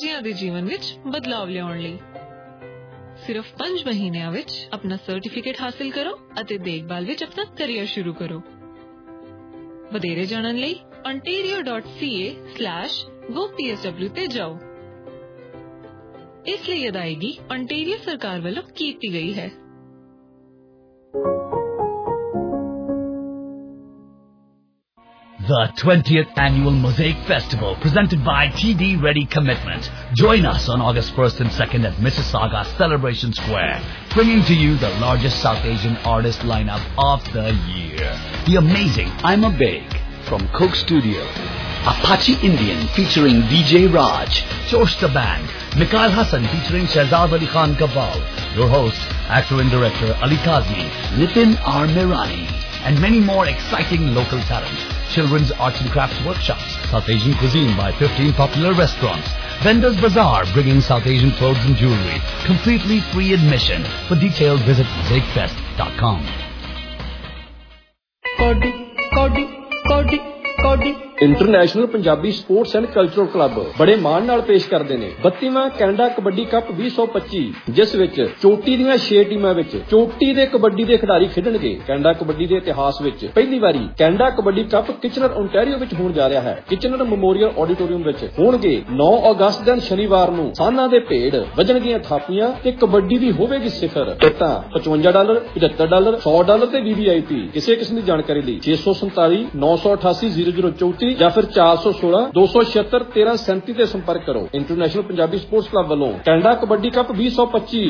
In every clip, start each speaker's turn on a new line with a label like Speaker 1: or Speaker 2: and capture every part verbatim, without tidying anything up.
Speaker 1: ਬੱਚਿਆਂ ਦੇ ਜੀਵਨ ਵਿੱਚ ਬਦਲਾਵ ਲਿਆਉਣ ਲਈ ਸਿਰਫ ਪੰਜ ਮਹੀਨਿਆਂ ਵਿੱਚ ਆਪਣਾ ਸਰਟੀਫਿਕੇਟ ਹਾਸਲ ਕਰੋ ਅਤੇ ਦੇਖਭਾਲ ਵਿੱਚ ਆਪਣਾ ਕੈਰੀਅਰ ਸ਼ੁਰੂ ਕਰੋ। ਵਧੇਰੇ ਜਾਣਨ ਲਈ ontario dot c a slash go p s w ਤੇ ਜਾਓ। ਇਸ ਲਈ ਅਦਾਇਗੀ ontario ਸਰਕਾਰ ਵੱਲੋਂ ਕੀਤੀ ਗਈ ਹੈ।
Speaker 2: The twentieth Annual Mosaic Festival, presented by T D Ready Commitment. Join us on August first and second at Mississauga Celebration Square, bringing to you the largest South Asian artist lineup of the year. The amazing I'm a Big from Coke Studio, Apache Indian featuring D J Raj, Josh the Band, Mikhail Hassan featuring Shahzad Ali Khan Kabbal, your host, actor and director Ali Kazmi, Nitin R. Mirani, and many more exciting local talent. Children's arts and crafts workshops, South Asian cuisine by fifteen popular restaurants, Vendors Bazaar bringing South Asian clothes and jewelry, completely free admission. For details, visit mosaic fest dot com.
Speaker 3: Cody, Cody, Cody, Cody. International Punjabi sports and cultural club ਬੜੇ ਮਾਣ ਨਾਲ ਪੇਸ਼ ਕਰਦੇ ਨੇ ਬੱਤੀਵਾਂ Canada kabaddi cup ਵੀਹ ਸੌ ਪੱਚੀ, ਜਿਸ ਵਿੱਚ ਚੋਟੀ ਦੀਆਂ ਛੇ ਟੀਮਾਂ ਵਿੱਚ ਚੋਟੀ ਦੇ ਕਬੱਡੀ ਦੇ ਖਿਡਾਰੀ ਖੇਡਣਗੇ। ਕੈਨੇਡਾ ਕਬੱਡੀ ਦੇ ਇਤਿਹਾਸ ਵਿੱਚ ਪਹਿਲੀ ਵਾਰੀ Canada kabaddi cup Kitchener Ontario ਵਿੱਚ ਹੋਣ ਜਾ ਰਿਹਾ ਹੈ। ਕਿਚਨਰ ਮੈਮੋਰੀਅਲ ਆਡੀਟੋਰੀਅਮ ਵਿੱਚ ਹੋਣਗੇ ਨੌਂ ਅਗਸਤ ਦਿਨ ਸ਼ਨੀਵਾਰ ਨੂੰ ਸਾਨਾਂ ਦੇ ਭੇਡ ਵੱਜਣਗੀਆਂ ਥਾਪੀਆਂ ਤੇ ਕਬੱਡੀ ਦੀ ਹੋਵੇਗੀ ਸਿਖਰ। ਟਿਕਟਾਂ ਪਚਵੰਜਾ ਡਾਲਰ, ਪਝੱਤਰ ਡਾਲਰ, ਸੌ ਡਾਲਰ ਤੇ ਵੀ ਵੀ ਆਈ ਪੀ। ਕਿਸੇ ਕਿਸਮ ਦੀ ਜਾਣਕਾਰੀ ਲਈ ਛੇ ਸੌ ਸੰਤਾਲੀ ਨੌ ਸੌ ਅਠਾਸੀ ਜ਼ੀਰੋ ਜ਼ੀਰੋ ਚੌਂਤੀ ਜਾਂ ਫਿਰ ਚਾਰ ਸੌ ਸੋਲਾਂ ਦੋ ਸੌ ਛਿਅੱਤਰ ਤੇਰਾਂ ਸੈਂਤੀ ਤੇ ਸੰਪਰਕ ਕਰੋ। ਇੰਟਰਨੈਸ਼ਨਲ ਪੰਜਾਬੀ ਸਪੋਰਟਸ ਕਲੱਬ ਵੱਲੋਂ ਕੈਨੇਡਾ ਕਬੱਡੀ ਕੱਪ ਵੀਹ ਸੌ ਪੱਚੀ।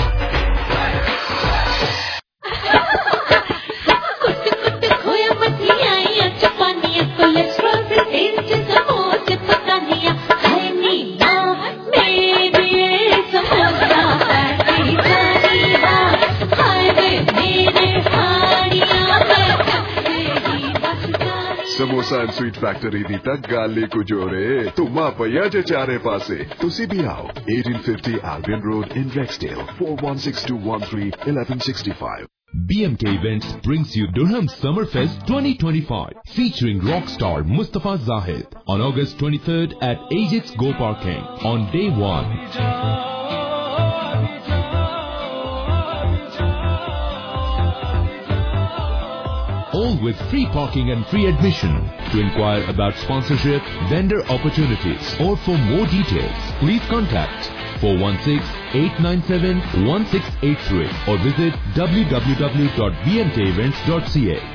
Speaker 4: ਸਮੋਸਾ ਐਂਡ ਸਵੀਟ ਫੈਕਟਰੀ ਦੀ ਤਾਂ ਗੱਲ ਹੀ ਕੁਝ ਹੋ ਰੇ ਧੁਮਾ ਪਈਆ ਜੇ ਚਾਰੇ ਪਾਸੇ। ਤੁਸੀਂ ਵੀ ਆਓ eighteen fifty Albion Road in Rexdale, four one six two one three eleven sixty-five.
Speaker 5: B M K Events brings you Durham Summerfest twenty twenty-five, featuring rock star Mustafa Zahid on August twenty-third at Ajax Go Parking on day one. All with free parking and free admission. To inquire about sponsorship, vendor opportunities, or for more details, please contact four one six eight nine seven one six eight three or visit w w w dot b m k events dot c a.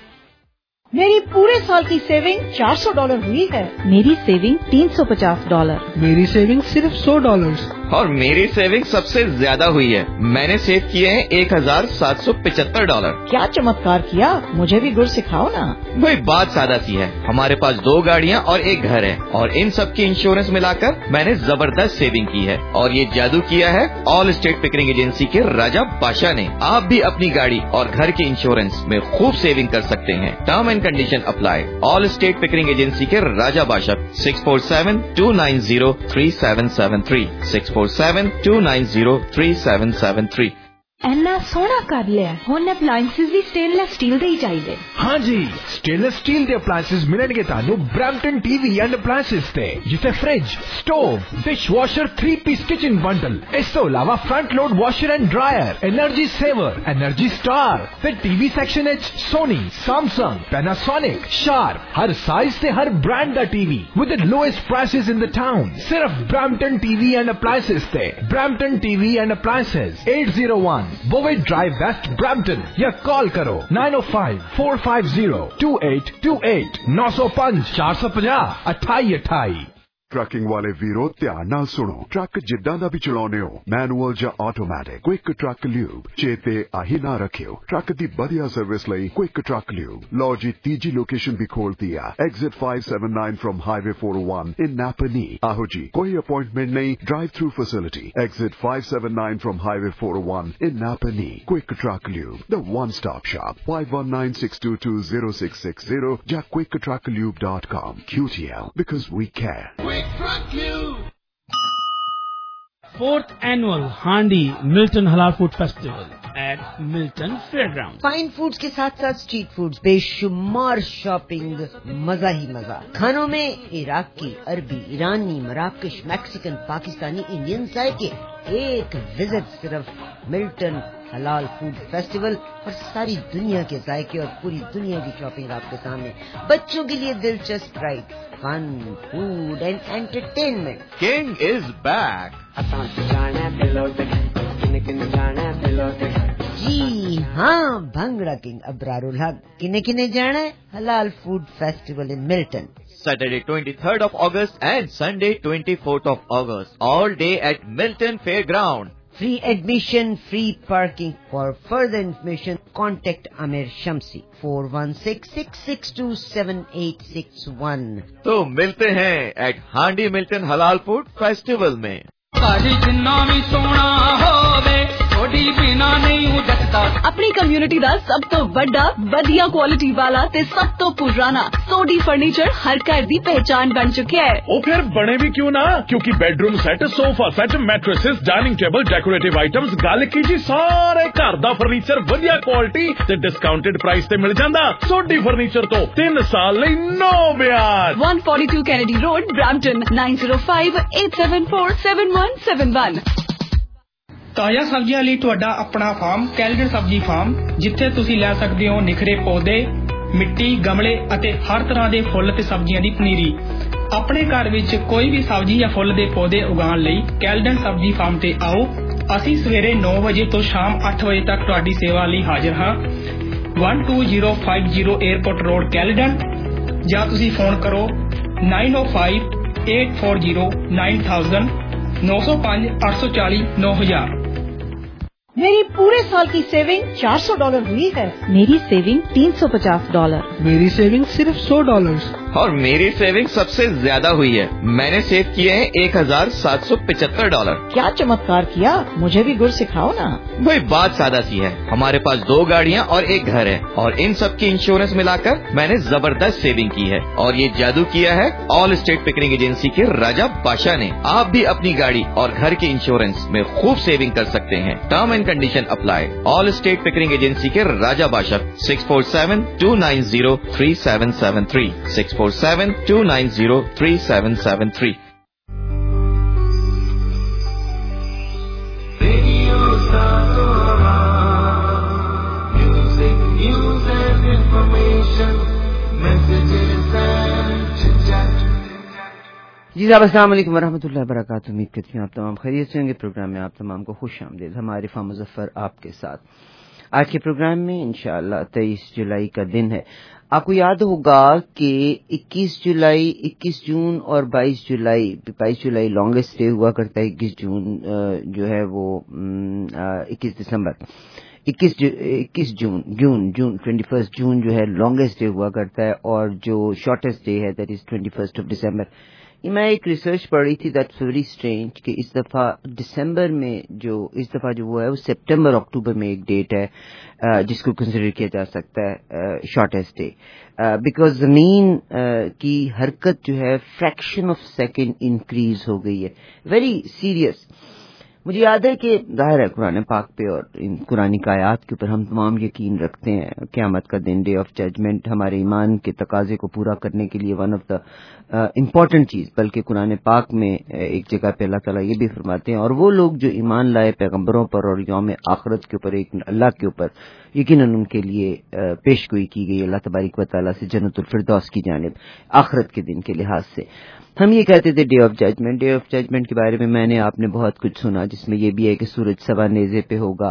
Speaker 6: मेरी पूरे साल की saving चार सौ dollar हुई है। मेरी saving तीन सौ पचास डॉलर।
Speaker 7: मेरी सेविंग सिर्फ सौ डॉलर।
Speaker 8: और मेरी सेविंग सबसे ज्यादा हुई है। मैंने सेव किए हैं एक हजार सात सौ पचहत्तर डॉलर।
Speaker 6: क्या चमत्कार किया, मुझे भी गुर सिखाओ ना।
Speaker 8: वही बात सादा सी है, हमारे पास दो गाड़ियाँ और एक घर है और इन सब की इंश्योरेंस मिलाकर मैंने जबरदस्त सेविंग की है। और ये जादू किया है ऑल स्टेट पिकरिंग एजेंसी के राजा बादशाह ने। आप भी अपनी गाड़ी और घर के इंश्योरेंस में खूब सेविंग कर सकते हैं। Term and condition apply. All state packing agency के Raja Badshah six four seven two nine zero three seven seven three six four seven two nine zero three seven seven three।
Speaker 9: ਇੰਨਾ ਸੋਹਣਾ ਕਰ ਲਿਆ। ਹੁਣ ਅਪਲਾਈਐਂਸਸ ਵੀ ਸਟੇਨਲੈਸ ਸਟੀਲ ਦੇ ਹੀ ਚਾਹੀਦੇ।
Speaker 10: हाँ जी, स्टेनलेस स्टील ਦੇ ਅਪਲਾਈਐਂਸਸ ਮਿਲਣਗੇ ਤੁਹਾਨੂੰ ਬ੍ਰੈਂਪਟਨ ਟੀਵੀ ਐਂਡ ਅਪਲਾਈਐਂਸਸ ਤੇ, ਜਿੱਥੇ fridge, stove, dishwasher, three piece kitchen bundle, ਇਸ ਤੋਂ ਇਲਾਵਾ front load washer and dryer, energy saver, energy star ਤੇ ਟੀਵੀ ਸੈਕਸ਼ਨ ਵਿੱਚ ਸੋਨੀ, ਸੈਮਸੰਗ, ਪੈਨਾਸੋਨਿਕ, ਸ਼ਾਰਪ, ਹਰ ਸਾਈਜ਼ ਤੇ ਹਰ ਬ੍ਰਾਂਡ ਦਾ TV with the lowest prices in the town. ਸਿਰਫ ਬ੍ਰੈਂਪਟਨ ਟੀਵੀ ਐਂਡ ਅਪਲਾਈਐਂਸਸ ਤੇ। Brampton TV and appliances eight oh one Bovey Drive West Brampton या call करो nine oh five four five zero two eight two eight nine oh five four five zero अठाई अठाई।
Speaker 4: Trucking ਵਾਲੇ ਵੀਰੋ ਧਿਆਨ ਨਾਲ ਸੁਣੋ। ਟਰੱਕ ਜਿੱਦਾਂ ਦਾ ਵੀ ਚਲਾਉਂਦੇ ਹੋ, ਮੈਨੂਅਲ ਜਾਂ ਆਟੋਮੈਟਿਕ, ਕੁਇਕ ਟਰੱਕ ਲਿਊਬ ਚੇਤੇ ਆਹੀ ਨਾ ਰੱਖਿਓ। ਟਰੱਕ ਦੀ ਵਧੀਆ ਸਰਵਿਸ ਲਈ ਕੁਇਕ ਟਰੱਕ ਲਿਊਬ। ਲਓ ਜੀ, ਤੀਜੀ ਲੋਕੇਸ਼ਨ ਵੀ ਖੋਲਤੀ ਆ, exit five seventy-nine from highway four oh one in Napanee. ਆਹੋ ਜੀ, ਕੋਈ ਅਪਾਇੰਟਮੈਂਟ ਨਹੀਂ, drive through facility. Exit five seventy-nine from highway four oh one in Napanee. Quick truck lube, the one stop shop, five one nine six two two zero six six zero ਜਾਂ quick truck lube dot com। Q T L, because we care.
Speaker 11: fourth annual Handi Milton Halal Food Festival at Milton Fairground.
Speaker 12: Fine foods کے ساتھ ساتھ street foods, بے شمار shopping, مزہ ہی مزہ. کھانوں میں عراقی، عربی، ایرانی، مراکش، میکسیکن، پاکستانی، انڈین ذائقے. ایک وزٹ صرف ملٹن حلال فوڈ فیسٹیول اور ساری دنیا کے ذائقے اور پوری دنیا کی شاپنگ آپ کے سامنے. بچوں کے لیے دلچسپ ride, fun, food and entertainment.
Speaker 8: King is back.
Speaker 12: جی ہاں، بھنگڑا کنگ ابرار الحق. کنے کنے جانا ہے؟ Halal food festival in Milton.
Speaker 8: Saturday twenty-third of August and Sunday twenty-fourth of August. All day at Milton Fairground.
Speaker 12: Free admission, free parking. For further information, contact Amir Shamsi four one six, six six two, seven eight six one.
Speaker 8: تو ملتے ہیں at Handi Milton Halal Food Festival میں.
Speaker 13: اپنی community دا سب تو بڑا بدیا quality والا تے سب تو پرانا سوڈی فرنیچر ہر گھر دی پہچان بن چکا ہے.
Speaker 14: وہ پھر بنے بھی کیوں نہ، کیونکہ bedroom set, sofa set, mattresses, dining table, decorative items, گل کی جی سارے گھر دا فرنیچر ودیا کوالٹی تے ڈسکاؤنٹڈ پرائس تے مل جاندا. سوڈی فرنیچر تو تین سال لئی نو بیاج.
Speaker 13: one forty-two Kennedy road, Brampton nine zero five, eight seven four, seven one seven one.
Speaker 7: ਤਾਜ਼ਾ ਸਬਜ਼ੀਆਂ ਲਈ ਤੁਹਾਡਾ ਆਪਣਾ ਫਾਰਮ ਕੈਲਡਨ ਸਬਜ਼ੀ ਫਾਰਮ, ਜਿੱਥੇ ਤੁਸੀਂ ਲੈ ਸਕਦੇ ਹੋ ਨਿਖਰੇ ਪੌਦੇ, ਮਿੱਟੀ, ਗਮਲੇ ਅਤੇ ਹਰ ਤਰ੍ਹਾਂ ਦੇ ਫੁੱਲ ਤੇ ਸਬਜ਼ੀਆਂ ਦੀ ਪਨੀਰੀ. ਆਪਣੇ ਘਰ ਵਿੱਚ ਕੋਈ ਵੀ ਸਬਜ਼ੀ ਜਾਂ ਫੁੱਲ ਦੇ ਪੌਦੇ ਉਗਾਉਣ ਲਈ ਕੈਲਡਨ ਸਬਜ਼ੀ ਫਾਰਮ ਤੇ ਆਓ. ਅਸੀਂ ਸਵੇਰੇ nine ਵਜੇ ਤੋਂ ਸ਼ਾਮ eight ਵਜੇ ਤੱਕ ਤੁਹਾਡੀ ਸੇਵਾ ਲਈ ਹਾਜ਼ਰ ਹਾਂ. one two zero five zero airport road Caledon, ਜਾਂ ਤੁਸੀਂ ਫੋਨ ਕਰੋ nine oh five, eight four zero, nine thousand nine oh five, eight four zero, nine thousand.
Speaker 6: میری پورے سال کی سیونگ چار سو ڈالر ہوئی ہے.
Speaker 9: میری سیونگ تین سو پچاس ڈالر.
Speaker 7: میری سیونگ صرف سو ڈالر.
Speaker 8: اور میری سیونگ سب سے زیادہ ہوئی ہے. میں نے سیو کیے ہیں ایک ہزار سات سو پچہتر ڈالر.
Speaker 6: کیا چمتکار کیا، مجھے بھی گر سکھاؤ نا.
Speaker 8: وہی بات سادہ سی ہے. ہمارے پاس دو گاڑیاں اور ایک گھر ہے، اور ان سب کی انشورنس ملا کر میں نے زبردست سیونگ کی ہے. اور یہ جادو کیا ہے آل اسٹیٹ پکننگ ایجنسی کے راجا بادشاہ نے. آپ بھی اپنی گاڑی اور گھر کی انشورنس میں خوب سیونگ کر سکتے ہیں. Term and condition apply. All state packing agency کے Raja Badshah. Six four seven two nine zero three seven seven three six four seven two nine zero three seven seven three.
Speaker 12: جی صاحب السلام علیکم ورحمۃ اللہ وبرکاتہ. امید کرتی ہوں آپ تمام خیریت سے ہوں گے. پروگرام میں آپ تمام کو خوش آمدید. ہمارے فام مظفر آپ کے ساتھ. آج کے پروگرام میں انشاءاللہ تیئیس جولائی کا دن ہے. آپ کو یاد ہوگا کہ اکیس جولائی، اکیس جون اور بائیس جولائی بائیس جولائی لانگسٹ ڈے ہوا کرتا ہے. اکیس جون جو ہے وہ اکیس دسمبر اکیس اکیس جون جون جون ٹوینٹی فرسٹ جون جو ہے لانگسٹ ڈے ہوا کرتا ہے، اور جو شارٹیسٹ ڈے ہے that is twenty first of December. میں ایک ریسرچ پڑھ رہی تھی دیٹس ویری اسٹرینج کہ اس دفعہ دسمبر میں جو اس دفعہ جو وہ ہے وہ سپٹمبر اکتوبر میں ایک ڈیٹ ہے جس کو کنسیڈر کیا جا سکتا ہے شارٹیسٹ ڈے، بیکاز زمین کی حرکت جو ہے فریکشن آف سیکنڈ انکریز ہو گئی ہے. Very serious. مجھے یاد ہے کہ ظاہر ہے قرآن پاک پہ اور ان قرآن آیات کے اوپر ہم تمام یقین رکھتے ہیں. قیامت کا دن، ڈے آف ججمنٹ، ہمارے ایمان کے تقاضے کو پورا کرنے کے لیے ون آف دا امپورٹنٹ چیز. بلکہ قرآن پاک میں ایک جگہ پہ اللہ تعالیٰ یہ بھی فرماتے ہیں، اور وہ لوگ جو ایمان لائے پیغمبروں پر اور یوم آخرت کے اوپر، ایک اللہ کے اوپر، یقیناً ان کے لیے پیش گوئی کی گئی اللہ تبارک و تعالیٰ سے جنت الفردوس کی جانب آخرت کے دن کے لحاظ سے. ہم یہ کہتے تھے day of judgement. Day of judgement کے بارے میں میں نے آپ نے بہت کچھ سنا، جس میں یہ بھی ہے کہ سورج سوا نیزے پہ ہوگا،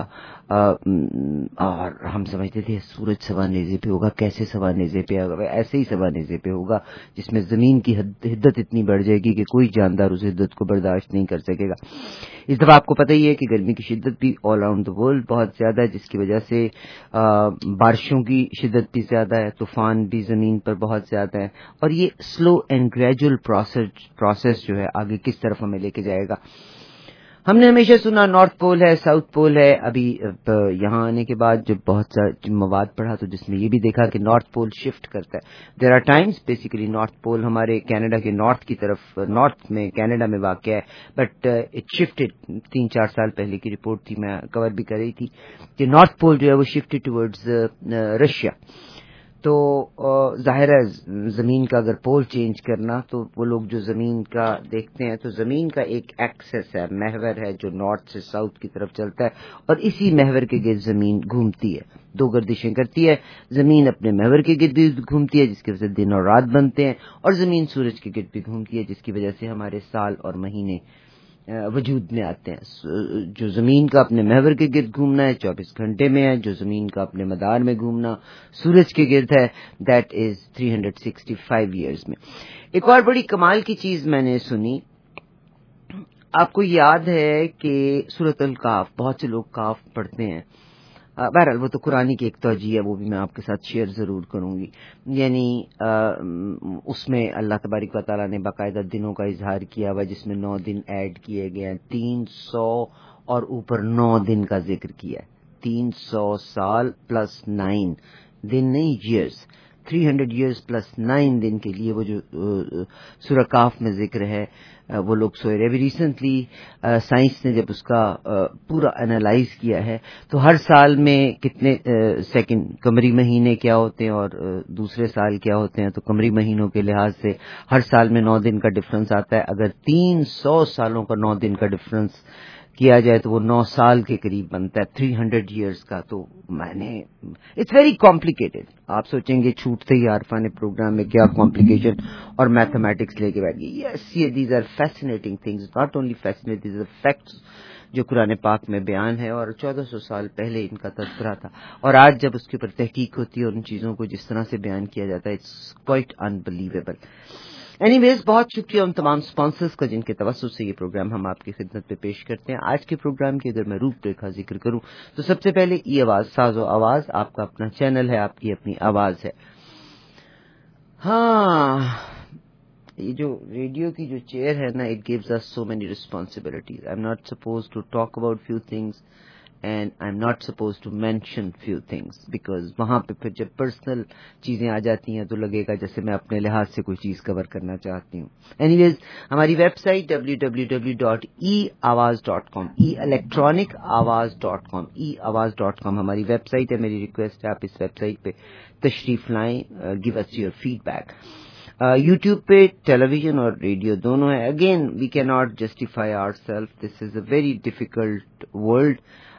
Speaker 12: اور ہم سمجھتے تھے سورج سوا نیزے پہ ہوگا، کیسے سوا نیزے پہ ہوگا؟ ایسے ہی سوا نیزے پہ ہوگا جس میں زمین کی حدت اتنی بڑھ جائے گی کہ کوئی جاندار اس حدت کو برداشت نہیں کر سکے گا. اس دفعہ آپ کو پتہ ہی ہے کہ گرمی کی شدت بھی آل اراؤنڈ دا ورلڈ بہت زیادہ ہے، جس کی وجہ سے بارشوں کی شدت بھی زیادہ ہے، طوفان بھی زمین پر بہت زیادہ ہے، اور یہ slow and gradual process process جو ہے آگے کس طرف ہمیں لے کے جائے گا. ہم نے ہمیشہ سنا نارتھ پول ہے، ساؤتھ پول ہے. ابھی یہاں آنے کے بعد جب بہت سا مواد پڑھا تو جس میں یہ بھی دیکھا کہ نارتھ پول شفٹ کرتا ہے. There are times basically north pole ہمارے کینیڈا کے نارتھ کی طرف، نارتھ میں کینیڈا میں واقع ہے، بٹ اٹ شفٹڈ. تین چار سال پہلے کی رپورٹ تھی، میں کور بھی کر رہی تھی کہ نارتھ پول جو ہے وہ شفٹڈ ٹورڈز رشیا. تو ظاہر ہے زمین کا اگر پول چینج کرنا تو وہ لوگ جو زمین کا دیکھتے ہیں تو زمین کا ایک ایکسس ہے، محور ہے جو نارتھ سے ساؤتھ کی طرف چلتا ہے، اور اسی محور کے گرد زمین گھومتی ہے، دو گردشیں کرتی ہے. زمین اپنے محور کے گرد بھی گھومتی ہے جس کی وجہ سے دن اور رات بنتے ہیں، اور زمین سورج کے گرد بھی گھومتی ہے جس کی وجہ سے ہمارے سال اور مہینے وجود میں آتے ہیں. جو زمین کا اپنے محور کے گرد گھومنا ہے چوبیس گھنٹے میں ہے، جو زمین کا اپنے مدار میں گھومنا سورج کے گرد ہے that is three hundred sixty five years میں. ایک اور بڑی کمال کی چیز میں نے سنی، آپ کو یاد ہے کہ سورۃ الکاف، بہت سے لوگ کاف پڑھتے ہیں، بہرحال وہ تو قرآن کی ایک توجیہ ہے، وہ بھی میں آپ کے ساتھ شیئر ضرور کروں گی. یعنی اس میں اللہ تبارک و تعالیٰ نے باقاعدہ دنوں کا اظہار کیا ہوا جس میں نو دن ایڈ کیے گئے ہیں، تین سو اور اوپر نو دن کا ذکر کیا ہے. تین سو سال پلس نائن دن نہیں years, three hundred years plus nine دن کے لیے وہ جو سورہ کاف میں ذکر ہے وہ لوگ سوئے رہے. ابھی ریسنٹلی سائنس نے جب اس کا پورا انالائز کیا ہے تو ہر سال میں کتنے سیکنڈ قمری مہینے کیا ہوتے ہیں اور دوسرے سال کیا ہوتے ہیں، تو قمری مہینوں کے لحاظ سے ہر سال میں نو دن کا ڈفرنس آتا ہے. اگر تین سو سالوں کا نو دن کا ڈفرنس کیا جائے تو وہ نو سال کے قریب بنتا ہے، تھری ہنڈریڈ ایئرس کا. تو میں نے اٹس ویری کمپلیکیٹڈ. آپ سوچیں گے چھوٹتے ہی عارفان پروگرام میں کیا کمپلیکیشن اور میتھمیٹکس لے کے بیٹھ گئی. یس یہ these are fascinating things, not only fascinating, these are facts جو قرآن پاک میں بیان ہے، اور چودہ سو سال پہلے ان کا تذکرہ تھا، اور آج جب اس کے اوپر تحقیق ہوتی ہے اور ان چیزوں کو جس طرح سے بیان کیا جاتا ہے it's quite unbelievable. Anyways بہت شکریہ ان تمام اسپانسرز کا جن کے توسط سے یہ پروگرام ہم آپ کی خدمت پہ پیش کرتے ہیں. آج کے پروگرام کی اگر میں روپ ریکھا ذکر کروں تو سب سے پہلے ای آواز، ساز و آواز آپ کا اپنا چینل ہے، آپ کی اپنی آواز ہے. ہاں یہ جو ریڈیو کی جو چیئر ہے نا، it gives us so many responsibilities. I'm not suppose to talk about few things and I am not suppose to mention few things, because وہاں پہ پھر جب پرسنل چیزیں آ جاتی ہیں تو لگے گا جیسے میں اپنے لحاظ سے کوئی چیز کور کرنا چاہتی ہوں. اینی ویز ہماری website W W W dot e Awaz dot com, e electronic Awaz dot com, e Awaz dot کام ہماری ویب سائٹ ہے. میری ریکویسٹ ہے آپ اس ویب سائٹ پہ تشریف لائیں، give us your feedback. YouTube پہ ٹیلی ویژن اور ریڈیو دونوں ہے. Again we can not justify our self, this is a very difficult world.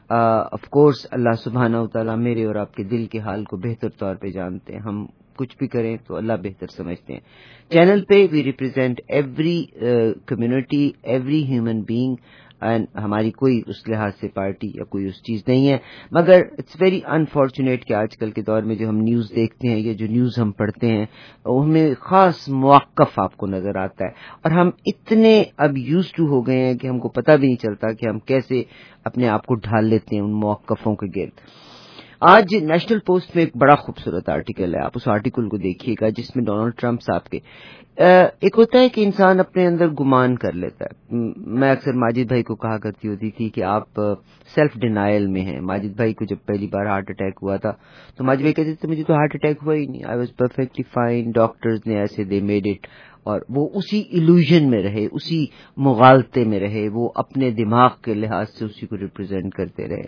Speaker 12: Of course اللہ سبحانہ و تعالیٰ میرے اور آپ کے دل کے حال کو بہتر طور پہ جانتے ہیں. ہم کچھ بھی کریں تو اللہ بہتر سمجھتے ہیں. چینل پہ we represent every community, every human being, and ہماری کوئی اس لحاظ سے پارٹی یا کوئی اس چیز نہیں ہے. مگر اٹس ویری انفارچونیٹ کہ آج کل کے دور میں جو ہم نیوز دیکھتے ہیں یا جو نیوز ہم پڑھتے ہیں ہمیں خاص موقف آپ کو نظر آتا ہے، اور ہم اتنے اب یوز ٹو ہو گئے ہیں کہ ہم کو پتہ بھی نہیں چلتا کہ ہم کیسے اپنے آپ کو ڈھال لیتے ہیں ان موقفوں کے گرد. آج نیشنل پوسٹ میں ایک بڑا خوبصورت آرٹیکل ہے، آپ اس آرٹیکل کو دیکھیے گا جس میں ڈونلڈ ٹرمپ صاحب کے ایک ہوتا ہے کہ انسان اپنے اندر گمان کر لیتا ہے. میں اکثر ماجد بھائی کو کہا کرتی ہوتی تھی کہ آپ سیلف ڈینائل میں ہیں. ماجد بھائی کو جب پہلی بار ہارٹ اٹیک ہوا تھا تو ماجد بھائی کہتے تھے مجھے تو ہارٹ اٹیک ہوا ہی نہیں، I was perfectly fine, doctors نے ایسے دے میڈ اٹ، اور وہ اسی ایلوژن میں رہے، اسی مغالطے میں رہے، وہ اپنے دماغ کے لحاظ سے اسی کو ریپرزینٹ کرتے رہے.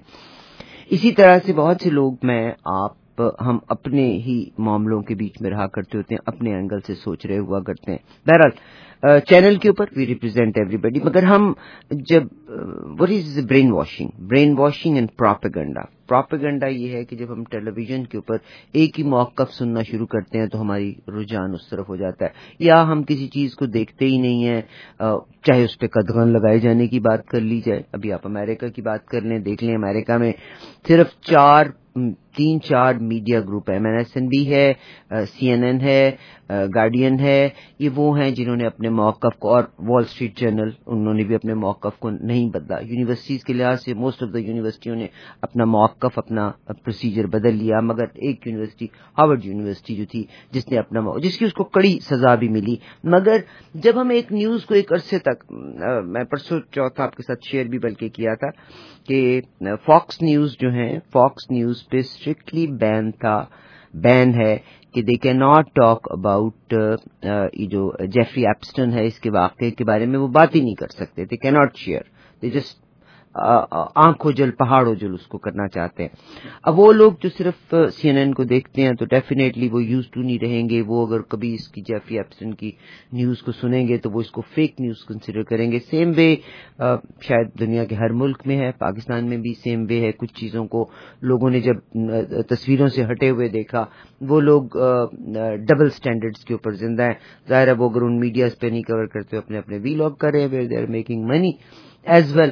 Speaker 12: اسی طرح سے بہت سے لوگ، میں آپ، ہم اپنے ہی معاملوں کے بیچ میں رہا کرتے ہوتے ہیں، اپنے اینگل سے سوچ رہے ہوا کرتے ہیں. بہرحال چینل کے اوپر وی ریپرزینٹ ایوری بڈی. مگر ہم جب what is brainwashing, brainwashing and propaganda. Propaganda یہ ہے کہ جب ہم ٹیلی ویژن کے اوپر ایک ہی موقف سننا شروع کرتے ہیں تو ہماری رجحان اس طرف ہو جاتا ہے، یا ہم کسی چیز کو دیکھتے ہی نہیں ہیں، چاہے اس پہ قدغن لگائے جانے کی بات کر لی جائے. ابھی آپ امریکہ کی بات کر لیں، دیکھ لیں امریکہ میں صرف چار تین چار میڈیا گروپ ہے، M N S N B ہے، سی این این ہے، گارڈین ہے. یہ وہ ہیں جنہوں نے اپنے موقف کو، اور وال اسٹریٹ جرنل، انہوں نے بھی اپنے موقف کو نہیں بدلا. یونیورسٹیز کے لحاظ سے موسٹ آف دا یونیورسٹیوں نے اپنا موقف موقف اپنا پروسیجر بدل لیا، مگر ایک یونیورسٹی ہارورڈ یونیورسٹی جو تھی جس نے اپنا جس کی اس کو کڑی سزا بھی ملی. مگر جب ہم ایک نیوز کو ایک عرصے تک، میں پرسوں چوتھا آپ کے ساتھ شیئر بھی بلکہ کیا تھا کہ فاکس نیوز جو ہیں، فاکس نیوز پہ اسٹرکٹلی بین تھا، بین ہے کہ they can not talk about یہ جو جیفری ایپسٹن ہے اس کے واقعے کے بارے میں وہ بات ہی نہیں کر سکتے. دے کی ناٹ شیئر، دے جسٹ آنکھوں جل پہاڑوں جل اس کو کرنا چاہتے ہیں. اب وہ لوگ جو صرف سی این این کو دیکھتے ہیں تو ڈیفینیٹلی وہ یوز ٹو نہیں رہیں گے. وہ اگر کبھی اس کی جیفری ایپسٹن کی نیوز کو سنیں گے تو وہ اس کو فیک نیوز کنسیڈر کریں گے. سیم وے شاید دنیا کے ہر ملک میں ہے، پاکستان میں بھی سیم وے ہے. کچھ چیزوں کو لوگوں نے جب تصویروں سے ہٹے ہوئے دیکھا، وہ لوگ ڈبل سٹینڈرڈز کے اوپر زندہ ہیں. ظاہر ہے وہ اگر ان میڈیاز پہ نہیں کور کرتے، اپنے اپنے وی لاگ کر رہے ہیں where they are making money as well,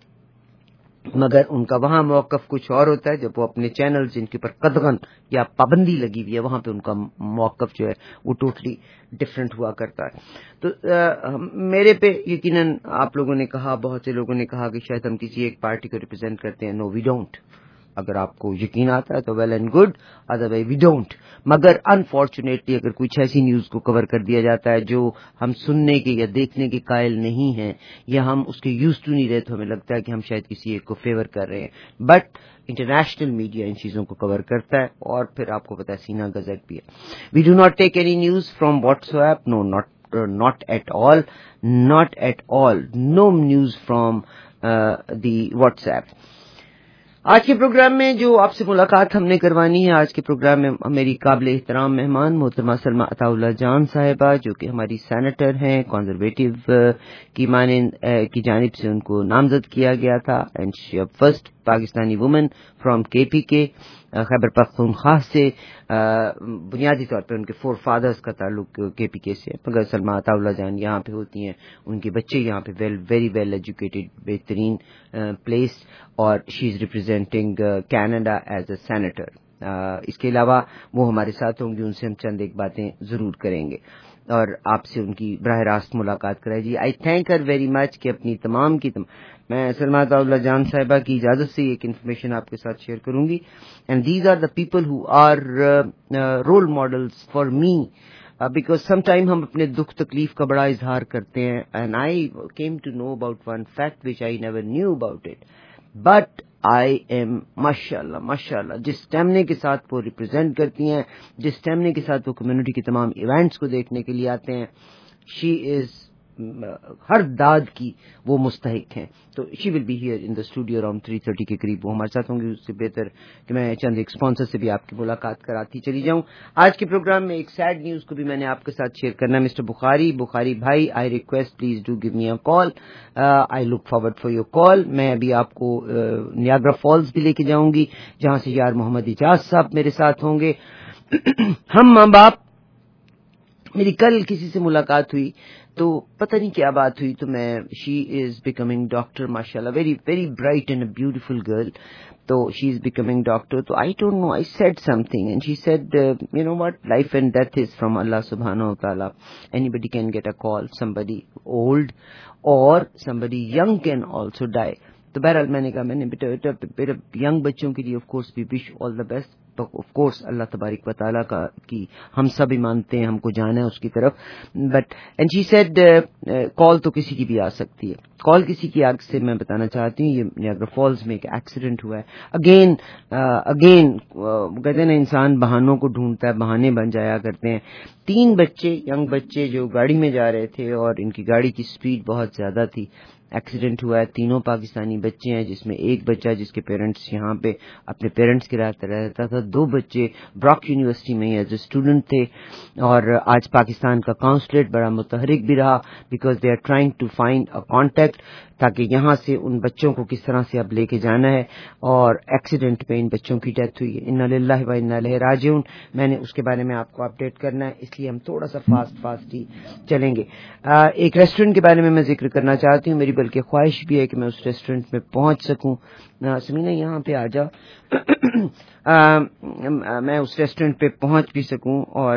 Speaker 12: مگر ان کا وہاں موقف کچھ اور ہوتا ہے. جب وہ اپنے چینل جن کے اوپر قدغن یا پابندی لگی ہوئی ہے وہاں پہ ان کا موقف جو ہے وہ ٹوٹلی ڈفرینٹ ہوا کرتا ہے. تو میرے پہ یقیناً آپ لوگوں نے کہا، بہت سے لوگوں نے کہا کہ شاید ہم کسی ایک پارٹی کو ریپرزینٹ کرتے ہیں. No we don't. اگر آپ کو یقین آتا ہے تو well and good, otherwise we don't. مگر انفارچونیٹلی اگر کچھ ایسی نیوز کو کور کر دیا جاتا ہے جو ہم سننے کے یا دیکھنے کے قائل نہیں ہیں یا ہم اس کے یوز ٹو نہیں رہے تو ہمیں لگتا ہے کہ ہم شاید کسی ایک کو فیور کر رہے ہیں. بٹ انٹرنیشنل میڈیا ان چیزوں کو کور کرتا ہے اور پھر آپ کو پتا ہے سینا گزٹ بھی ہے. We do not take any news from WhatsApp, no not not at all, not at all, no news from the WhatsApp. آج کے پروگرام میں جو آپ سے ملاقات ہم نے کروانی ہے، آج کے پروگرام میں میری قابل احترام مہمان محترمہ سلمیٰ عطا اللہ جان صاحبہ، جو کہ ہماری سینیٹر ہیں، کنزرویٹو کی مانند کی جانب سے ان کو نامزد کیا گیا تھا. And she first Pakistani woman from K P کے، خیبر پختونخوا سے. بنیادی طور پہ ان کے فور فادرز کا تعلق کے پی کے سے، مگر سلمیٰ عطا اللہ جان یہاں پہ ہوتی ہیں، ان کے بچے یہاں پہ ویل ویری ویل ایجوکیٹڈ، بہترین پلیس، اور she is representing Canada as a senator. اس کے علاوہ وہ ہمارے ساتھ ہوں گی، ان سے ہم چند ایک باتیں ضرور کریں گے اور آپ سے ان کی براہ راست ملاقات کرائے جی. آئی تھینک ہر ویری مچ کہ اپنی تمام کی تمام میں سلمیٰ عطا اللہ جان صاحبہ کی اجازت سے ایک انفارمیشن آپ کے ساتھ شیئر کروں گی. And these are the people who are role models for me, because some time ہم اپنے دکھ تکلیف کا بڑا اظہار کرتے ہیں. And I came to know about one fact which I never knew about it, but I'm ماشاء اللہ ماشاء اللہ جس اسٹیمنے کے ساتھ وہ ریپرزینٹ کرتی ہیں، جس اسٹیمنے کے ساتھ وہ کمیونٹی کے تمام ایونٹس کو دیکھنے کے لیے آتے ہیں، شی از ہر داد کی وہ مستحق ہیں. تو she will be here in the studio around three thirty کے قریب وہ ہمارے ساتھ ہوں گی. اس سے بہتر کہ میں چند ایک اسپانسر سے بھی آپ کی ملاقات کراتی چلی جاؤں. آج کے پروگرام میں ایک سیڈ نیوز کو بھی میں نے آپ کے ساتھ شیئر کرنا ہے. مسٹر بخاری بخاری بھائی، I request please do give me a call. I look forward for your call. میں ابھی آپ کو نیاگرا فالز بھی لے کے جاؤں گی جہاں سے یار محمد اجاز صاحب میرے ساتھ ہوں گے. ہم ماں باپ، میری کل کسی سے ملاقات ہوئی تو پتہ نہیں کیا بات ہوئی، تو میں شی از بیکمنگ ڈاکٹر ماشاء اللہ، very very bright and a beautiful girl. تو شی از بیکمنگ ڈاکٹر. تو I don't know, I said something and she said you know what, life and death is from اللہ سبحانہ و تعالیٰ. Anybody can get a call, somebody old اور somebody young can also die. تو بہرحال میں نے کہا میں نے بیٹا بیٹا ینگ بچوں کے لیے of course we wish all the best. Of course اللہ تبارک و تعالیٰ کا کی ہم سب ہی مانتے ہیں، ہم کو جانا ہے اس کی طرف. But and she said call تو کسی کی بھی آ سکتی ہے. کال کسی کی آگ سے میں بتانا چاہتی ہوں، یہ نیاگرا فالز میں ایک ایکسیڈنٹ ہوا ہے. اگین اگین کہتے ہیں نا انسان بہانوں کو ڈھونڈتا ہے، بہانے بن جایا کرتے ہیں. تین بچے ینگ بچے جو گاڑی میں جا رہے تھے اور ان کی گاڑی کی سپیڈ بہت زیادہ تھی، ایکسیڈنٹ ہوا ہے. تینوں پاکستانی بچے ہیں، جس میں ایک بچہ جس کے پیرنٹس یہاں پہ اپنے پیرنٹس کے رہتا رہتا تھا. دو بچے براک یونیورسٹی میں ایز اے اسٹوڈنٹ تھے. اور آج پاکستان کا کانسولیٹ بڑا متحرک بھی رہا because they are trying to find a contact تاکہ یہاں سے ان بچوں کو کس طرح سے اب لے کے جانا ہے. اور ایکسیڈنٹ میں ان بچوں کی ڈیتھ ہوئی ہے. انا للہ و انا الیہ راجعون. میں نے اس کے بارے میں آپ کو اپڈیٹ کرنا ہے، اس لیے ہم تھوڑا سا فاسٹ فاسٹ ہی چلیں گے. ایک ریسٹورینٹ کے بارے میں میں ذکر کرنا چاہتی ہوں. میری بلکہ خواہش بھی ہے کہ میں اس ریسٹورینٹ میں پہنچ سکوں. سمینہ یہاں پہ آ جا, میں اس ریسٹورینٹ پہ پہنچ بھی سکوں. اور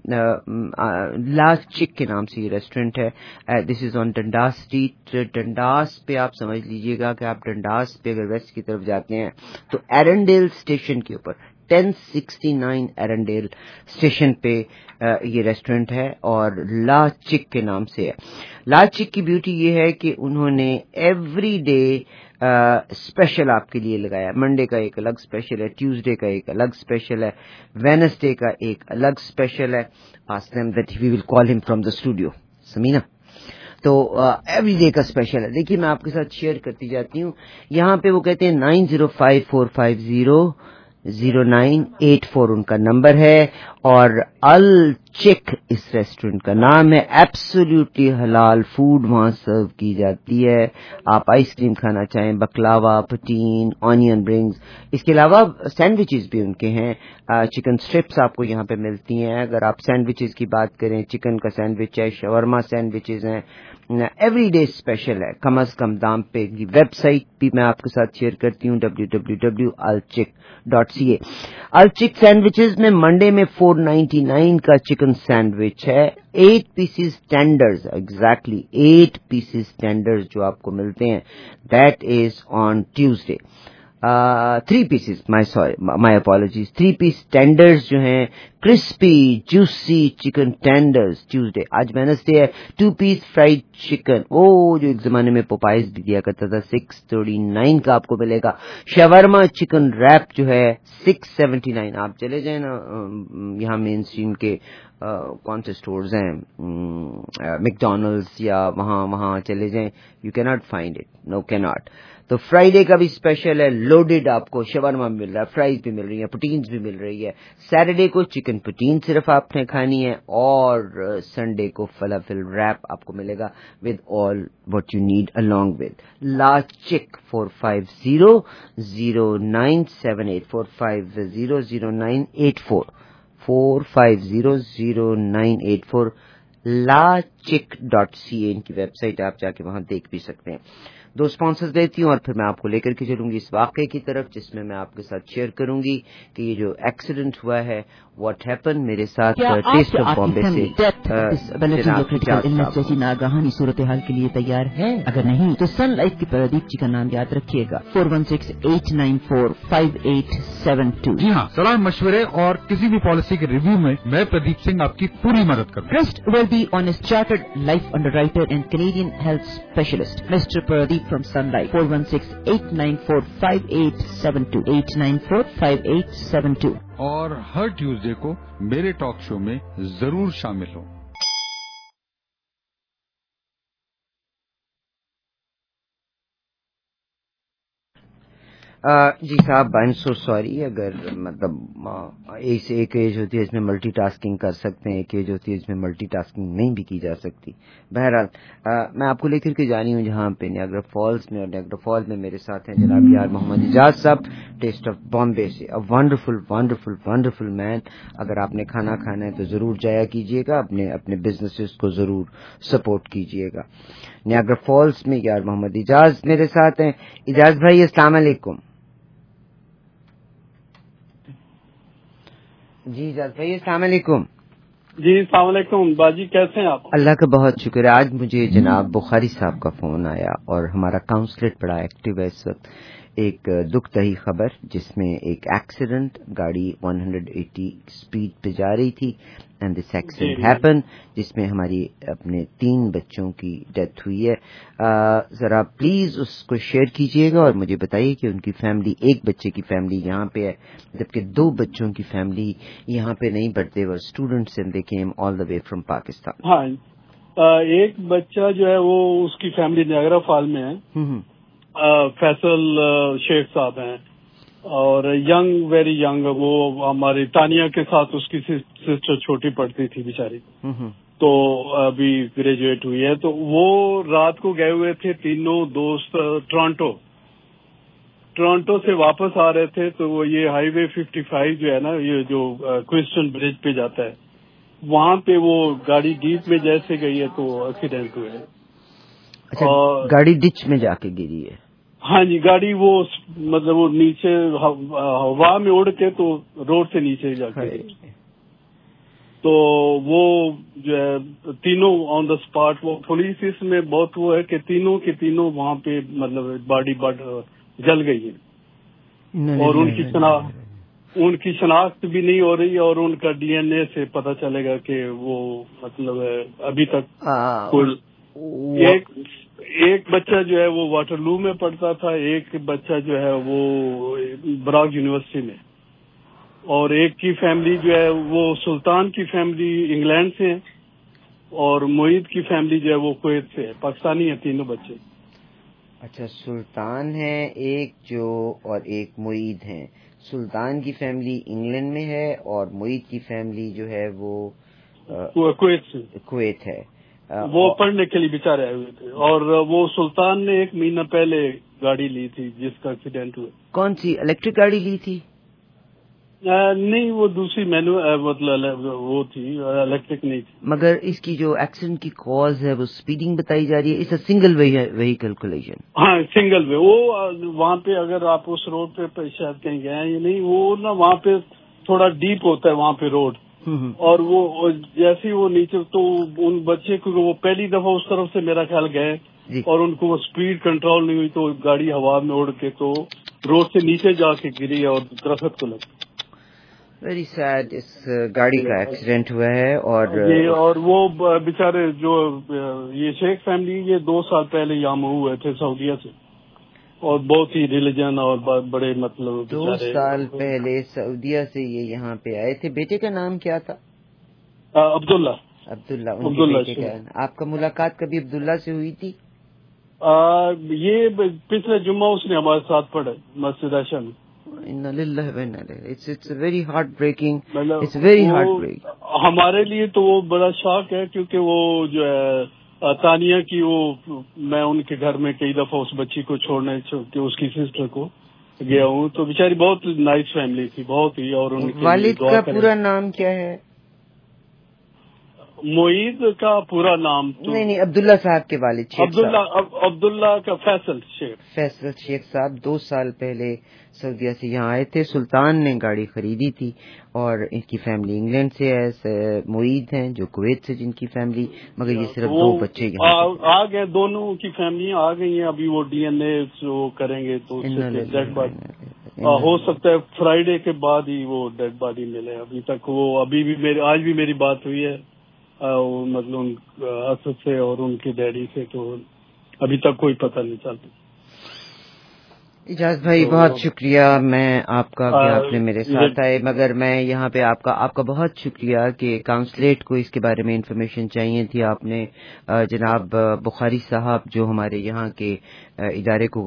Speaker 12: لاس چک کے نام سے یہ ریسٹورینٹ ہے. دس از آن ڈنڈاس اسٹریٹ. ڈنڈاس پہ آپ سمجھ لیجئے گا کہ آپ ڈنڈاس پہ اگر ویسٹ کی طرف جاتے ہیں تو ایرنڈیل اسٹیشن کے اوپر ten sixty nine Erindale station پہ یہ ریسٹورینٹ ہے اور لا چک کے نام سے ہے. لا چک کی بیوٹی یہ ہے کہ انہوں نے ایوری ڈے اسپیشل آپ کے لیے لگایا. منڈے کا ایک الگ اسپیشل ہے, ٹیوزڈے کا ایک الگ اسپیشل ہے, وینسڈے کا ایک الگ اسپیشل ہے. Ask them that we will call him from the studio. سمینا تو ایوری ڈے کا اسپیشل ہے. دیکھیے میں آپ کے ساتھ شیئر کرتی جاتی ہوں. یہاں پہ وہ کہتے ہیں nine zero five four five zero zero nine eight four ان کا نمبر ہے, اور ال چک اس ریسٹورینٹ کا نام ہے. ایبسولوٹلی حلال فوڈ وہاں سرو کی جاتی ہے. آپ آئس کریم کھانا چاہیں, بکلاوا, پٹین, آنین رنگز, اس کے علاوہ سینڈوچز بھی ان کے ہیں. چکن اسٹرپس آپ کو یہاں پہ ملتی ہیں. اگر آپ سینڈوچز کی بات کریں, چکن کا سینڈوچ ہے, شاورما سینڈوچز ہیں. ایوری ڈے اسپیشل ہے, کم از کم دام پہ. ویب سائٹ بھی میں آپ کے ساتھ شیئر کرتی ہوں, ڈبلو ڈبلو ڈبلو الچک ڈاٹ سی اے. الچک سینڈوچز میں منڈے میں فور نائنٹی نائن کا چکن سینڈوچ ہے. Eight pieces tenders, exactly eight pieces tenders جو آپ کو ملتے ہیں, that is on Tuesday. Three pieces my sorry my apologies three piece tenders جو ہیں, crispy juicy chicken tenders Tuesday. آج وینسڈے ہے. ٹو پیس فرائیڈ چکن, وہ جو ایک زمانے میں پوپائز بھی دیا کرتا تھا, سکس تھرٹی نائن کا آپ کو ملے گا. شاورما چکن ریپ جو ہے سکس سیونٹی نائن. آپ چلے جائیں نا یہاں مین اسٹریم کے کون سے اسٹورز ہیں, میکڈونلڈس یا وہاں وہاں چلے جائیں, یو کی ناٹ فائنڈ اٹ, نو کی ناٹ. تو فرائیڈے کا بھی اسپیشل ہے, لوڈیڈ آپ کو شاورما بھی مل رہا ہے, فرائز بھی مل رہی ہیں, پوٹینز بھی مل رہی ہے. سیٹرڈے کو چکن پوٹین صرف آپ نے کھانی ہے, اور سنڈے کو فلافل ریپ آپ کو ملے گا with all what you need along with. لا چک four five zero zero nine seven eight four five zero zero nine eight four four five zero zero nine eight four لا چک ڈاٹ سی اے ان کی web site, آپ جا کے وہاں دیکھ بھی سکتے ہیں. دو اسپانسرز دیتی ہوں اور پھر میں آپ کو لے کر کے چلوں گی اس واقعے کی طرف, جس میں میں آپ کے ساتھ شیئر کروں گی کہ یہ جو ایکسیڈنٹ ہوا ہے, واٹ ہیپن میرے ساتھ ٹیسٹ آف بامبے سے.
Speaker 15: جیسی ناگہانی صورتحال کے لیے تیار ہے؟ اگر نہیں تو سن لائف کی پردیپ جی کا نام یاد رکھیے گا, four one six eight nine four five eight seven two.
Speaker 16: جی ہاں, صلاح مشورے اور کسی بھی پالیسی کے ریویو میں میں پردیپ سنگھ آپ کی پوری مدد کروں.
Speaker 15: Trust will be on his chartered life underwriter and Canadian health specialist, Mister Pradeep from Sun Life. four one six eight nine four five eight seven two eight nine four five eight seven two.
Speaker 16: اور ہر Tuesday کو میرے talk show میں ضرور شامل ہو.
Speaker 12: جی صاحب, I am so sorry. اگر مطلب ایک ایج ہوتی ہے اس میں ملٹی ٹاسکنگ کر سکتے ہیں, ایک ایج ہوتی ہے اس میں ملٹی ٹاسکنگ نہیں بھی کی جا سکتی. بہرحال میں آپ کو لے کر کے جانی ہوں جہاں پہ نیاگرا فالز میں, اور نیاگرا فالز میں میرے ساتھ ہیں جناب یار محمد اجاز صاحب, ٹیسٹ آف بامبے سے. A wonderful wonderful wonderful man. اگر آپ نے کھانا کھانا ہے تو ضرور جایا کیجیے گا, اپنے اپنے بزنسز کو ضرور سپورٹ کیجیے گا. نیاگرا فالز میں یار محمد اجاز میرے ساتھ ہیں. اجاز بھائی السلام علیکم. جی اجاز بھائی السلام علیکم.
Speaker 17: جی السلام علیکم باجی, کیسے ہیں آپ؟
Speaker 12: اللہ کا بہت شکر ہے. آج مجھے جناب بخاری صاحب کا فون آیا اور ہمارا کاؤنسلیٹ بڑا ایکٹیو ہے اس وقت. ایک دکھ دہی خبر جس میں ایک ایکسیڈنٹ, گاڑی ون ہنڈریڈ ایٹی اسپیڈ پہ جا رہی تھی اینڈ دس ایکسیڈنٹ ہیپن, جس میں ہماری اپنے تین بچوں کی ڈیتھ ہوئی ہے. ذرا پلیز اس کو شیئر کیجیے گا اور مجھے بتائیے کہ ان کی فیملی, ایک بچے کی فیملی یہاں پہ ہے جبکہ دو بچوں کی فیملی یہاں پہ نہیں, but they were students and they came all the way from Pakistan.
Speaker 17: ہاں, ایک بچہ جو ہے وہ اس کی فیملی نیاگرا فال میں ہے, فیصل شیخ صاحب ہیں, اور ینگ ویری ینگ, وہ ہماری تانیہ کے ساتھ اس کی سسٹر چھوٹی پڑتی تھی بیچاری, تو ابھی گریجویٹ ہوئی ہے. تو وہ رات کو گئے ہوئے تھے تینوں دوست ٹورانٹو, ٹورانٹو سے واپس آ رہے تھے. تو وہ یہ ہائی وے ففٹی فائیو جو ہے نا, یہ جو کوئسٹن برج پہ جاتا ہے, وہاں پہ وہ گاڑی ڈیپ میں جیسے گئی ہے تو ایکسیڈنٹ ہوئے.
Speaker 12: اور گاڑی ڈچ میں جا کے گری ہے؟
Speaker 17: ہاں جی، گاڑی وہ مطلب وہ نیچے ہوا میں اڑ کے تو روڈ سے نیچے جا کے، تو وہ جو ہے تینوں آن دا اسپاٹ، وہ پولیس اس میں بہت وہ ہے کہ تینوں کے تینوں وہاں پہ مطلب باڈی جل گئی ہے، اور ان کی شناخت ان کی شناخت بھی نہیں ہو رہی، اور ان کا ڈی این اے سے پتہ چلے گا کہ وہ مطلب ابھی تک کوئی ایک ایک بچہ جو ہے وہ واٹرلو میں پڑھتا تھا، ایک بچہ جو ہے وہ براگ یونیورسٹی میں، اور ایک کی فیملی جو ہے وہ سلطان کی فیملی انگلینڈ سے ہے، اور معید کی فیملی جو ہے وہ کویت سے ہے، پاکستانی ہیں تینوں بچے.
Speaker 12: اچھا، سلطان ہے ایک جو اور ایک معید ہیں. سلطان کی فیملی انگلینڈ میں ہے اور معید کی فیملی جو ہے وہ
Speaker 17: کویت سے
Speaker 12: کویت ہے.
Speaker 17: وہ پڑھنے کے لیے بیچارے آئے ہوئے تھے، اور وہ سلطان نے ایک مہینہ پہلے گاڑی لی تھی جس کا ایکسیڈنٹ ہوا.
Speaker 12: کون سی الیکٹرک گاڑی لی تھی؟
Speaker 17: نہیں، وہ دوسری مینو مطلب وہ تھی، الیکٹرک نہیں تھی.
Speaker 12: مگر اس کی جو ایکسیڈنٹ کی کاز ہے وہ اسپیڈنگ بتائی جا رہی ہے. اس سنگل وہیکل کولیجن.
Speaker 17: ہاں سنگل وے. وہ وہاں پہ اگر آپ اس روڈ پہ شاید کہیں گئے ہیں یا نہیں، وہ نا وہاں پہ تھوڑا ڈیپ ہوتا ہے وہاں پہ روڈ، اور وہ جیسے وہ نیچے تو ان بچے کو وہ پہلی دفعہ اس طرف سے میرا خیال گئے، اور ان کو وہ اسپیڈ کنٹرول نہیں ہوئی تو گاڑی ہوا میں اڑ کے تو روڈ سے نیچے جا کے گری اور درخت کو لگی.
Speaker 12: Very sad. اس گاڑی کا ایکسیڈنٹ ہوا ہے. اور
Speaker 17: اور وہ بیچارے جو یہ شیخ فیملی یہ دو سال پہلے یہاں ہوئے تھے سعودیہ سے، اور بہت ہی ریلیجن اور بڑے مطلب
Speaker 12: دو سال پہلے سعودیہ سے یہ یہاں پہ آئے تھے. بیٹے کا نام کیا تھا؟
Speaker 17: عبداللہ.
Speaker 12: عبداللہ. عبداللہ. آپ کا ملاقات کبھی عبداللہ سے ہوئی تھی؟
Speaker 17: یہ پچھلے جمعہ اس نے ہمارے ساتھ پڑھا مسجد عائشہ میں.
Speaker 12: Very heartbreaking. It's very heartbreaking.
Speaker 17: ہمارے لیے تو وہ بڑا شاک ہے، کیونکہ وہ جو ہے تانیہ کی وہ میں ان کے گھر میں کئی دفعہ اس بچی کو چھوڑنے اس کی سسٹر کو گیا ہوں، تو بیچاری بہت نائس فیملی تھی، بہت ہی. اور ان کے
Speaker 12: والد کا پورا نام کیا ہے؟
Speaker 17: معید کا پورا نام
Speaker 12: نہیں نہیں عبداللہ صاحب کے والد
Speaker 17: عبداللہ عبداللہ کا فیصل شیخ.
Speaker 12: فیصل شیخ صاحب دو سال پہلے سعودیہ سے یہاں آئے تھے. سلطان نے گاڑی خریدی تھی اور ان کی فیملی انگلینڈ سے ہے. معید ہیں جو کویت سے جن کی فیملی، مگر یہ صرف دو بچے یہاں
Speaker 17: آ گئے. دونوں کی فیملی آ گئی ہیں. ابھی وہ ڈی این اے جو کریں گے تو ڈیڈ باڈی ہو سکتا ہے فرائیڈے کے بعد ہی وہ ڈیڈ باڈی ملے. ابھی تک وہ ابھی بھی میری آج بھی میری بات ہوئی ہے مطلب اسد سے اور ان کے ڈیڈی سے، تو ابھی تک کوئی پتہ نہیں چلتا.
Speaker 12: اجاز بھائی بہت شکریہ میں آپ کا کہ آپ نے میرے ساتھ آئے. مگر میں یہاں پہ آپ کا آپ کا بہت شکریہ کہ کاؤنسلیٹ کو اس کے بارے میں انفارمیشن چاہیے تھی. آپ نے جناب بخاری صاحب جو ہمارے یہاں کے ادارے کو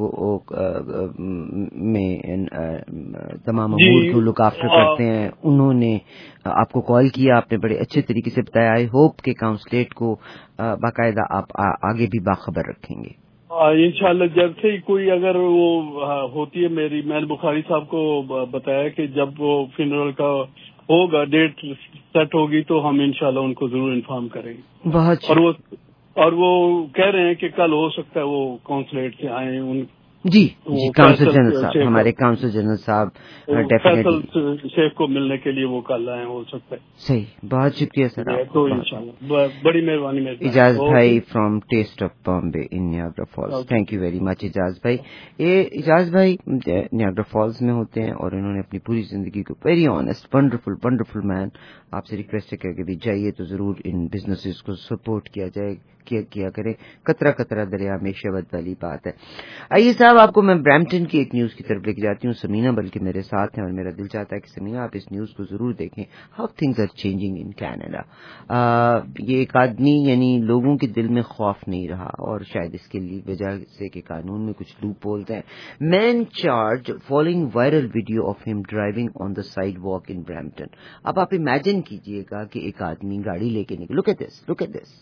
Speaker 12: میں تمام امور کو لک آفٹر کرتے ہیں، انہوں نے آپ کو کال کیا. آپ نے بڑے اچھے طریقے سے بتایا. آئی ہوپ کہ کاؤنسلیٹ کو باقاعدہ آپ آگے بھی باخبر رکھیں گے.
Speaker 17: انشاءاللہ جب سے ہی کوئی اگر وہ ہوتی ہے میری، میں نے بخاری صاحب کو بتایا کہ جب وہ فنرل کا ہوگا ڈیٹ سیٹ ہوگی تو ہم انشاءاللہ ان کو ضرور انفارم کریں گے.
Speaker 12: بہت
Speaker 17: اور وہ اور وہ کہہ رہے ہیں کہ کل ہو سکتا ہے وہ کونسلیٹ سے آئیں. ان
Speaker 12: جی جی کاؤنسل جنرل صاحب ہمارے کاؤنسل جنرل صاحب
Speaker 17: فیصل شیخ کو ملنے کے لیے وہ کل آئے ہو سکتا ہے.
Speaker 12: صحیح. بہت شکریہ سر.
Speaker 17: تو انشاءاللہ بڑی مہربانی.
Speaker 12: اجاز بھائی from taste of Bombay in Niagara Falls. Thank you very much Ejaz بھائی. یہ اجاز بھائی نیاگرا فالز میں ہوتے ہیں اور انہوں نے اپنی پوری زندگی کو very honest wonderful wonderful man. آپ سے ریکویسٹ ہے کہ اگر بھی جائیے تو ضرور ان بزنسز کو سپورٹ کیا جائے کیا کیا کرے. قطرہ قطرہ دریا میں شبد والی بات ہے. آئیے صاحب آپ کو میں برامپٹن کی ایک نیوز کی طرف لے کے جاتی ہوں. سمینہ بلکہ میرے ساتھ ہیں اور میرا دل چاہتا ہے کہ سمینہ آپ اس نیوز کو ضرور دیکھیں. How things are changing in Canada. یہ ایک آدمی یعنی لوگوں کے دل میں خوف نہیں رہا اور شاید اس کے لیے وجہ سے کہ قانون میں کچھ لوپ ہولز ہیں. Man charge following viral video of him driving on the sidewalk in Brampton. اب آپ امیجن کیجئے گا کہ ایک آدمی گاڑی لے کے نکل. Look at this look at this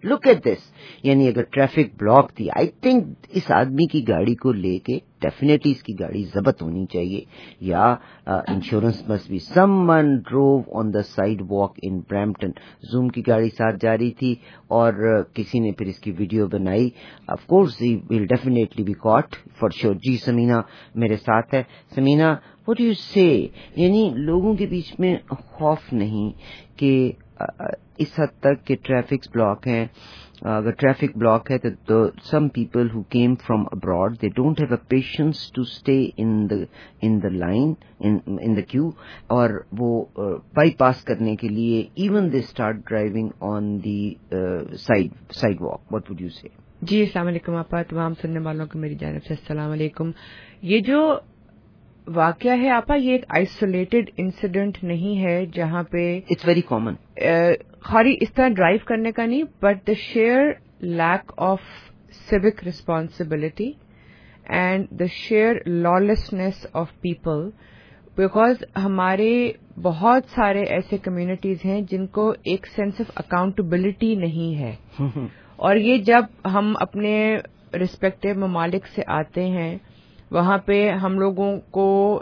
Speaker 12: look at this. यानी अगर ट्रैफिक ब्लॉक थी, आई थिंक इस आदमी की गाड़ी को लेके डेफिनेटली इसकी गाड़ी जब्त होनी चाहिए, या insurance must be. Someone drove on the sidewalk in Brampton. जूम की गाड़ी साथ जा रही थी और uh, किसी ने फिर इसकी वीडियो बनाई. Of course he will definitely be caught for sure. जी समीना मेरे साथ है. समीना, व्हाट डू यू से? यानी लोगों के बीच में खौफ नहीं कि uh, इस हद तक कि ट्रैफिक ब्लॉक हैं. अगर ट्रैफिक ब्लॉक है तो some people who came from abroad they don't have a patience to stay in the in the line in in the queue, और वो बाईपास uh, करने के लिए even they start driving on the side sidewalk. What would you say?
Speaker 18: जी अस्सलाम वालेकुम आपा, तमाम सुनने वालों को मेरी जानिब से अस्सलाम वालेकुम. ये जो वाकया है आपा, ये एक आइसोलेटेड इंसिडेंट नहीं है जहां पे
Speaker 12: इट्स वेरी कॉमन.
Speaker 18: खाली इस तरह ड्राइव करने का नहीं, but the sheer lack of civic responsibility and the sheer lawlessness of people, because हमारे बहुत सारे ऐसे कम्युनिटीज हैं जिनको एक सेंस ऑफ अकाउंटेबिलिटी नहीं है. और ये जब हम अपने रिस्पेक्टिव ममालिक से आते हैं, वहां पे हम लोगों को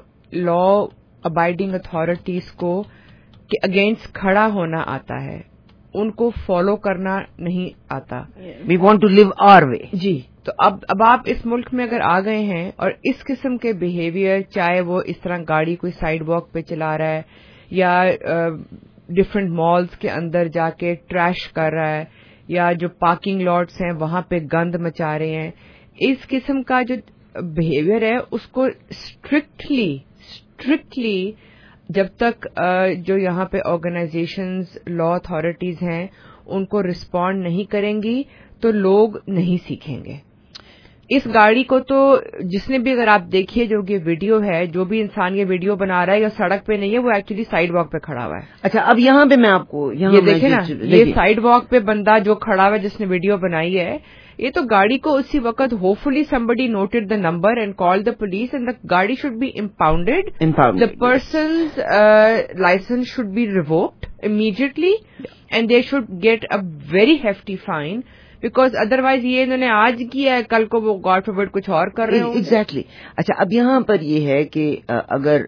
Speaker 18: लॉ अबाइडिंग अथॉरिटीज को के अगेंस्ट खड़ा होना आता है, उनको फॉलो करना नहीं आता.
Speaker 12: We want to live our way.
Speaker 18: जी, तो अब अब आप इस मुल्क में अगर आ गए हैं और इस किस्म के बिहेवियर, चाहे वो इस तरह गाड़ी कोई साइड वॉक पे चला रहा है या डिफरेंट मॉल्स के अंदर जाके ट्रैश कर रहा है, या जो पार्किंग लॉट्स हैं वहां पे गंद मचा रहे हैं, इस किस्म का जो बिहेवियर है उसको स्ट्रिक्टली स्ट्रिक्टली जब तक जो यहाँ पे ऑर्गेनाइजेशंस, लॉ अथॉरिटीज हैं, उनको रिस्पॉन्ड नहीं करेंगी तो लोग नहीं सीखेंगे. इस गाड़ी को तो जिसने भी, अगर आप देखिए जो ये वीडियो है, जो भी इंसान ये वीडियो बना रहा है, या सड़क पे नहीं है, वो एक्चुअली साइड वॉक पे खड़ा हुआ है.
Speaker 12: अच्छा, अब यहाँ पे मैं आपको
Speaker 18: ये देखे ना, ये साइड वॉक पे बंदा जो खड़ा हुआ है जिसने वीडियो बनाई है, ये तो गाड़ी को उसी वक्त hopefully somebody noted the number and called the police and the गाड़ी should be impounded.
Speaker 12: Impounded.
Speaker 18: The person's uh, license should be revoked immediately, yeah. And they should get a very hefty fine. Because otherwise ये इन्होंने आज किया है, कल को वो God forbid कुछ और कर रहे हो.
Speaker 12: एग्जैक्टली. अच्छा, अब यहाँ पर ये है कि अगर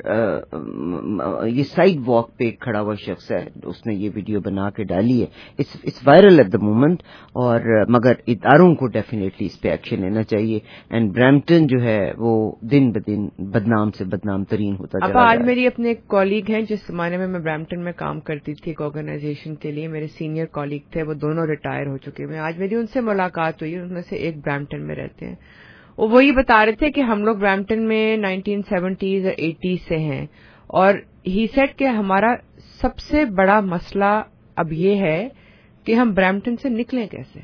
Speaker 12: आ, ये साइड वॉक पे खड़ा हुआ शख्स है, उसने ये वीडियो बना के डाली है, it's it's viral at the moment, और मगर इदारों को डेफिनेटली इस पे एक्शन लेना चाहिए. एंड ब्रैम्पटन जो है वो दिन ब दिन बदनाम से बदनाम तरीन होता जा रहा है.
Speaker 18: आज मेरी अपने एक कॉलीग हैं, जिस जमाने में मैं ब्रैम्पटन में काम करती थी एक ऑर्गेनाइजेशन के लिए, मेरे सीनियर कॉलीग थे, वो दोनों रिटायर हो चुके हैं. आज मेरी उनसे मुलाकात हुई, उनमें से एक ब्रैम्पटन में रहते हैं. वो वही बता रहे थे कि हम लोग ब्रैम्पटन में नाइनटीन सेवेंटीज़ और एटीज़ से हैं, और ही सेड कि हमारा सबसे बड़ा मसला अब ये है कि हम ब्रैम्पटन से निकलें कैसे.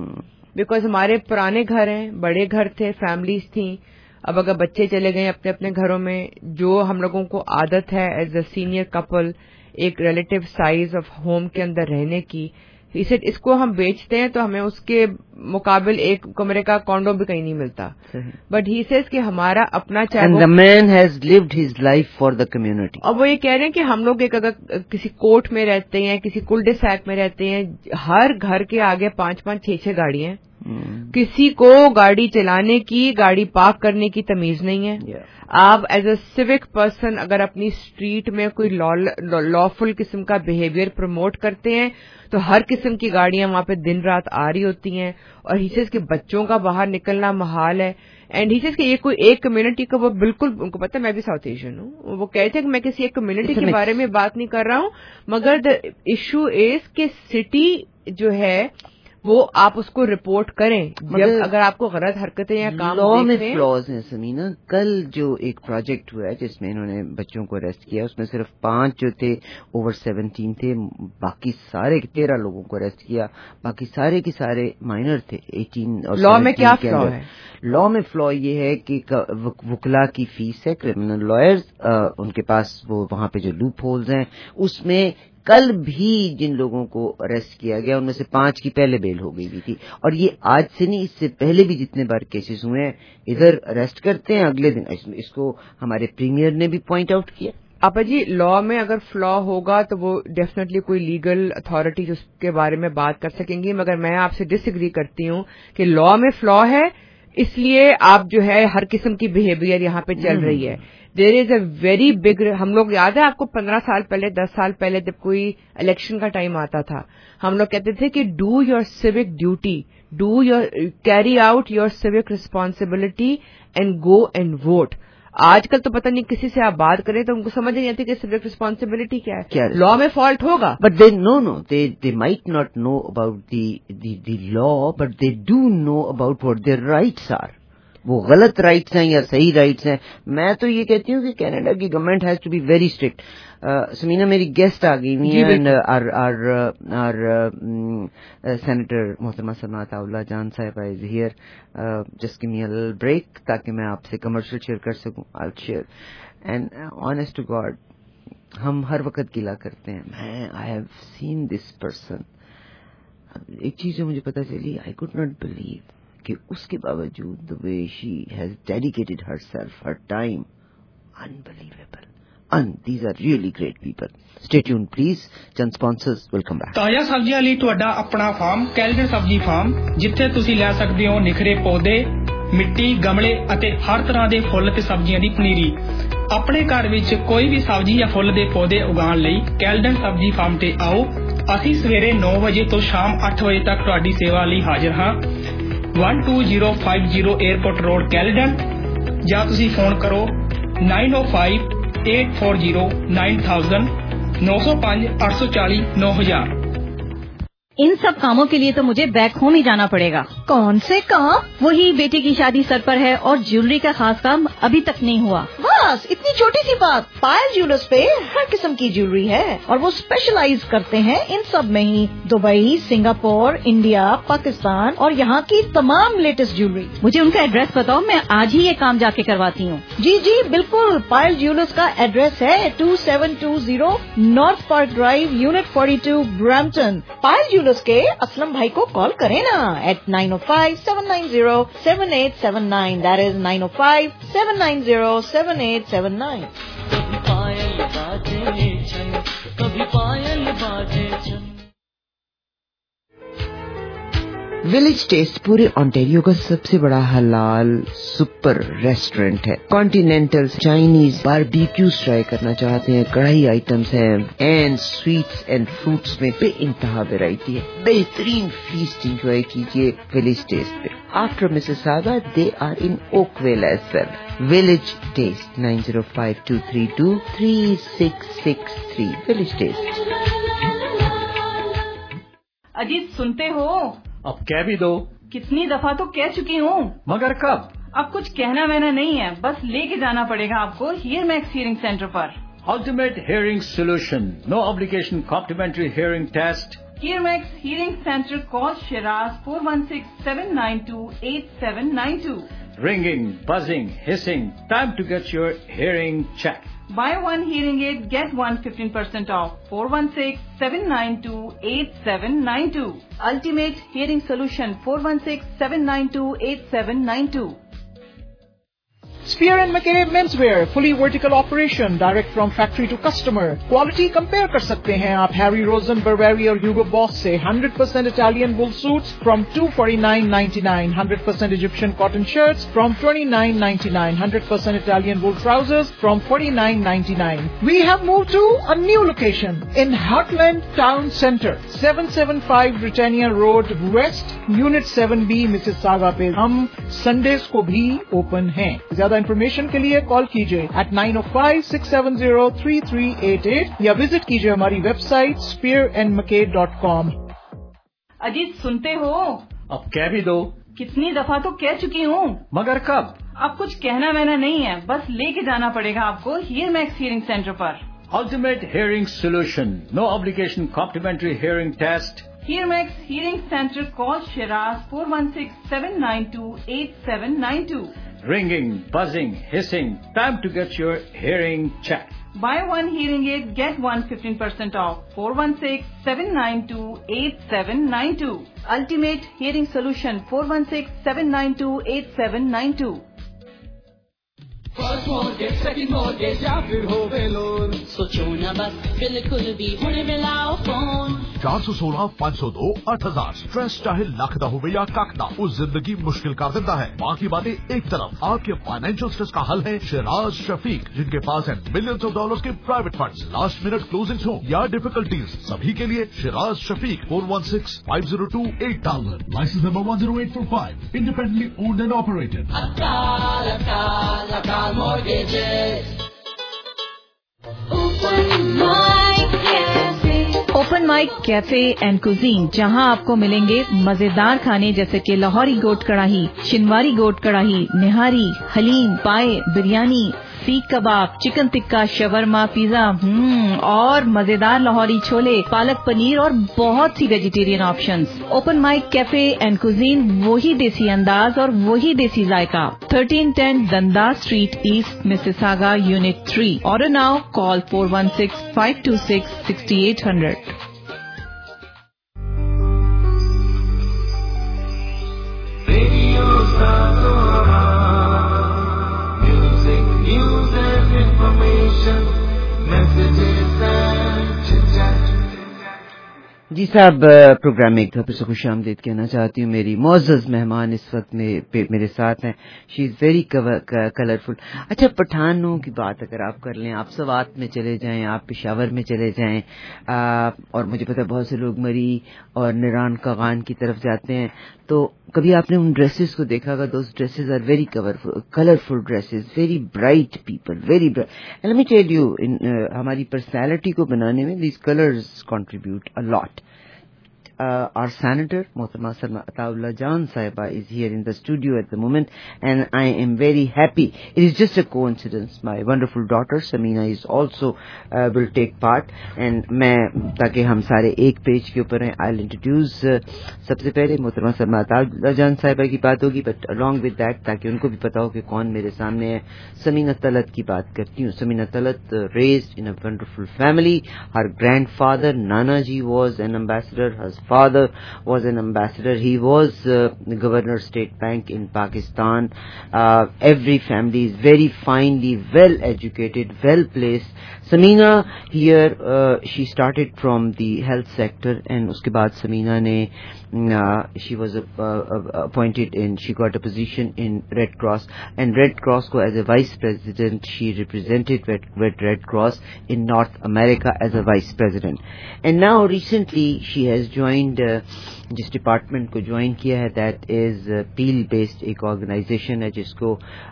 Speaker 18: Because hmm. हमारे पुराने घर हैं, बड़े घर थे, फैमिलीज थी. अब अगर बच्चे चले गए अपने अपने घरों में, जो हम लोगों को आदत है एज अ सीनियर कपल एक रिलेटिव साइज ऑफ होम के अंदर रहने की, इसे इसको हम बेचते हैं तो हमें उसके मुकाबिल एक कमरे का कॉन्डो भी कहीं नहीं मिलता. बट ही सेज कि हमारा अपना चाहे,
Speaker 12: and the man has lived his life for the community.
Speaker 18: और वो ये कह रहे हैं कि हम लोग एक अगर किसी कोर्ट में रहते हैं, किसी कुल सैक में रहते हैं, हर घर के आगे पांच पांच छह छह गाड़ी हैं. hmm. किसी को गाड़ी चलाने की, गाड़ी पार्क करने की तमीज नहीं है. yeah. आप एज अ सिविक पर्सन अगर अपनी स्ट्रीट में कोई लॉफुल किस्म का बिहेवियर प्रमोट करते हैं तो हर किस्म की गाड़ियां वहां पे दिन रात आ रही होती हैं. और ही सेज कि बच्चों का बाहर निकलना महाल है. एंड ही सेज कि ये कोई एक कम्युनिटी को, वो बिल्कुल, उनको पता है मैं भी साउथ एशियन हूँ, वो कहते हैं कि मैं किसी एक कम्युनिटी के बारे में बात नहीं कर रहा हूँ, मगर द इशू इज कि सिटी जो है वो आप उसको रिपोर्ट करें जब अगर आपको गलत हरकतें या काम
Speaker 12: लॉ में फ्लॉज हैं. समीना, कल जो एक प्रोजेक्ट हुआ है जिसमें इन्होंने बच्चों को अरेस्ट किया, उसमें सिर्फ पांच जो थे ओवर सेवनटीन थे, बाकी सारे तेरह लोगों को अरेस्ट किया, बाकी सारे के सारे माइनर थे, एटीन. और
Speaker 18: लॉ में क्या फ्लॉ है?
Speaker 12: लॉ में फ्लॉ ये है कि वकला की फीस है, क्रिमिनल लॉयर्स, उनके पास वो वहां पे जो लूप होल्स हैं, उसमें कल भी जिन लोगों को अरेस्ट किया गया उनमें से पांच की पहले बेल हो गई हुई थी. और ये आज से नहीं, इससे पहले भी जितने बार केसेस हुए हैं, इधर अरेस्ट करते हैं, अगले दिन इसको हमारे प्रीमियर ने भी पॉइंट आउट किया.
Speaker 18: आपा जी लॉ में अगर फ्लॉ होगा तो वो डेफिनेटली कोई लीगल अथॉरिटीज उसके बारे में बात कर सकेंगी, मगर मैं आपसे डिसएग्री करती हूँ कि लॉ में फ्लॉ है इसलिए आप जो है हर किस्म की बिहेवियर यहाँ पे चल रही है. There is a very big, हम लोग याद है आपको पंद्रह साल पहले दस साल पहले जब कोई इलेक्शन का टाइम आता था हम लोग कहते थे कि do your civic duty, do your carry out your civic responsibility and go and vote. आजकल तो पता नहीं किसी से आप बात करें तो उनको समझ नहीं आती कि सिविक रिस्पॉन्सिबिलिटी क्या है. लॉ में फॉल्ट होगा
Speaker 12: but they know no they they might not know about the law but they do know about what their rights are. वो गलत राइट्स हैं या सही राइट्स हैं. मैं तो ये कहती हूँ कि कनाडा की government has to be very strict. Samina मेरी गेस्ट आ गई हुई है and our our our senator मोहतरमा सलमा अताउल्लाह जान साहिबा is here. Just give me a little break ताकि मैं आपसे कमर्शियल शेयर कर सकूं. I will share and honest to God हम हर वक्त गिला करते हैं. मैं I have seen this person. एक चीज जो मुझे पता चली, आई कुड नॉट बिलीव कि उसके बावजूद the way she has dedicated herself, her time, unbelievable. And these are really great people. Stay tuned, please. Chand sponsors will come back.
Speaker 7: ਤਾਜ਼ਾ ਸਬਜ਼ੀਆਂ ਲਈ ਤੁਹਾਡਾ ਆਪਣਾ ਫਾਰਮ ਕੈਲਡਰ ਸਬਜ਼ੀ ਫਾਰਮ, ਜਿੱਥੇ ਤੁਸੀਂ ਲੈ ਸਕਦੇ ਹੋ ਨਿਖਰੇ ਪੌਦੇ, ਮਿੱਟੀ, ਗਮਲੇ ਅਤੇ ਹਰ ਤਰ੍ਹਾਂ ਦੇ ਫੁੱਲ ਤੇ ਸਬਜ਼ੀਆਂ ਦੀ ਪਨੀਰੀ. ਆਪਣੇ ਘਰ ਵਿੱਚ ਕੋਈ ਵੀ ਸਬਜ਼ੀ ਜਾਂ ਫੁੱਲ ਦੇ ਪੌਦੇ ਉਗਾਉਣ ਲਈ ਕੈਲਡਰ ਸਬਜ਼ੀ ਫਾਰਮ ਤੇ ਆਓ. ਅਸੀਂ ਸਵੇਰੇ ਨੌ ਵਜੇ ਤੋਂ ਸ਼ਾਮ ਅੱਠ ਵਜੇ ਤੱਕ ਤੁਹਾਡੀ ਸੇਵਾ ਲਈ ਹਾਜ਼ਰ ਹਾਂ. one two zero five zero airport road Caledon, ਜਾਂ ਤੁਸੀਂ ਫੋਨ ਕਰੋ nine oh five eight four zero nine thousand नौ सौ पाँच आठ सौ चालीस नौ हजार.
Speaker 6: इन सब कामों के लिए तो मुझे बैक होम ही जाना पड़ेगा. कौन से काम? वही बेटे की शादी सर पर है और ज्वेलरी का खास काम अभी तक नहीं हुआ. बस इतनी छोटी सी बात. पायल ज्वेलर्स पे हर किस्म की ज्वेलरी है और वो स्पेशलाइज करते हैं इन सब में ही. दुबई, सिंगापुर, इंडिया, पाकिस्तान और यहाँ की तमाम लेटेस्ट ज्वेलरी. मुझे उनका एड्रेस बताओ, मैं आज ही ये काम जाके करवाती हूँ. जी जी बिल्कुल. पायल ज्वेलर्स का एड्रेस है two seven two zero North Park Drive, unit forty-two, Brampton. Payal के असलम भाई को कॉल करें ना at nine oh five seven nine zero seven eight seven nine. That is nine oh five seven nine zero seven eight seven nine. कभी पायल बाजे छन, कभी पायल बाजे छन. विलेज टेस्ट पूरे ऑन्टेरियो का सबसे बड़ा हलाल सुपर रेस्टोरेंट है. कॉन्टिनेंटल, चाइनीज, बारबेक्यूज ट्राई करना चाहते हैं, कढ़ाई आइटम्स हैं एंड स्वीट्स एंड फ्रूट्स में बेइंतहा वैरायटी है. बेहतरीन फीस्ट एंजॉय कीजिए विलेज टेस्ट पे. After Mississauga they are in Oakville as well. Village Taste nine zero five two three two three six six three. Village Taste. Ajit सुनते हो?
Speaker 19: अब कह भी दो.
Speaker 6: कितनी दफा तो कह चुकी हूँ.
Speaker 19: मगर कब?
Speaker 6: अब कुछ कहना वहना नहीं है, बस लेके जाना पड़ेगा आपको हियर मैक्स हियरिंग सेंटर पर.
Speaker 19: Ultimate hearing solution, no obligation complimentary hearing test.
Speaker 6: Hear Max Hearing Centre, call Shiraz four one six seven nine two eight seven nine two.
Speaker 19: Ringing, buzzing, hissing, time to get your hearing checked.
Speaker 6: Buy one hearing aid, get one fifteen percent off. four one six seven nine two eight seven nine two. Ultimate Hearing Solution, four one six seven nine two eight seven nine two.
Speaker 20: Spear and McKay Menswear, fully vertical operation, direct from factory to customer. Quality compare कर सकते हैं आप Harry Rosen, Burberry और Hugo Boss से. one hundred percent Italian wool suits from two forty-nine ninety-nine. one hundred percent Egyptian cotton shirts from twenty-nine ninety-nine. one hundred percent Italian wool trousers from forty-nine ninety-nine. We have moved to a new location in Heartland Town Center, seven seventy-five Britannia Road West, Unit seven B, Mississauga पे. हम Sundays को भी open हैं. ज्यादा information के लिए call कीजिए at nine oh five six seven zero three three eight eight या विजिट कीजिए हमारी website spear and mckay dot com.
Speaker 6: Ajit सुनते हो?
Speaker 19: अब कह भी दो.
Speaker 6: कितनी दफा तो कह चुकी हूँ.
Speaker 19: मगर कब?
Speaker 6: अब कुछ कहना वहना नहीं है, बस लेके जाना पड़ेगा आपको हियर मैक्स हियरिंग सेंटर पर.
Speaker 19: Ultimate hearing solution, no obligation complimentary hearing test.
Speaker 6: Here Max Hearing Center, call Shiraz four one six seven nine two eight seven nine two.
Speaker 19: Ringing, buzzing, hissing, time to get your hearing checked.
Speaker 6: Buy one hearing aid, get one fifteen percent off. four one six seven nine two eight seven nine two. Ultimate Hearing Solution, four one six seven nine two eight seven nine two.
Speaker 21: First mortgage second mortgage या फिर होवे loan, सोचो ना बस बिल्कुल भी हुणे मिलाओ फोन।
Speaker 22: चार सौ सोलह पाँच सौ दो अठ हजार स्ट्रेस चाहे लख दा होवे या कख दा, उस जिंदगी मुश्किल कर देता है। बाकी बातें एक तरफ, आपके फाइनेंशियल स्ट्रेस का हल है शिराज शफीक, जिनके पास है मिलियंस ऑफ डॉलर्स के private funds, last minute closings हो या डिफिकल्टीज, सभी के लिए Shiraz Shafiq four one six five zero two eight thousand, licence number one zero eight four five, independently owned and operated.
Speaker 21: Akal Akal Akal mortgages. Open mic cafe,
Speaker 6: open mic cafe and cuisine, जहां आपको मिलेंगे मजेदार खाने जैसे कि लाहौरी गोट कढ़ाई, शिनवारी गोट कढ़ाई, निहारी, haleem, paya, biryani, seekh kebab, chicken tikka, shawarma, pizza, हम्म और मजेदार लाहौरी छोले, पालक पनीर और बहुत सी vegetarian options. Open mic cafe and cuisine, वही देसी अंदाज और वही देसी जायका। Thirteen ten Dundas Street East, Mississauga, unit three. Order now, call four one six five two six six eight hundred.
Speaker 12: जी साहब, प्रोग्राम में एक दफा फिर से खुश आमदीद कहना चाहती हूँ। मेरी मोअज़्ज़ज़ मेहमान इस वक्त में मेरे साथ हैं। She is very colourful. अच्छा, पठानों की बात अगर आप कर लें, आप सवात में चले जाएं, आप पेशावर में चले जाएं, आ, और मुझे पता है बहुत से लोग मरी और निरान कागान की तरफ जाते हैं, तो कभी आपने उन ड्रेसेस को देखा होगा। Those dresses are very colourful dresses, very bright people, very bright. And let me tell you, हमारी पर्सनैलिटी को बनाने में these colours contribute a lot. Uh, our senator, Mohtarama Salma Ataullah Jan Sahiba, is here in the studio at the moment, and I am very happy. It is just a coincidence. My wonderful daughter Samina is also uh, will take part, and मैं ताकि हम सारे एक page के ऊपर हैं, I'll introduce uh, सबसे पहले मोहतरमा सलमा अताउल्लाह जान साहिबा की बात होगी, but along with that ताकि उनको भी पता हो कि कौन मेरे सामने है, समीना तलत की बात करती हूँ. Samina Talat uh, raised in a wonderful family. Her grandfather Nana ji was an ambassador. Her father was an ambassador. He was uh, Governor State Bank in Pakistan. Uh, every family is very finely, well educated, well placed. Samina here, uh, she started from the health sector, and uske baad Samina ne uh, she was uh, uh, appointed in, she got a position in Red Cross, and Red Cross ko as a vice president, she represented Red, Red, Red Cross in North America as a vice president. And now recently she has joined uh, जिस department को join किया है, that is Peel based एक organisation है जिसको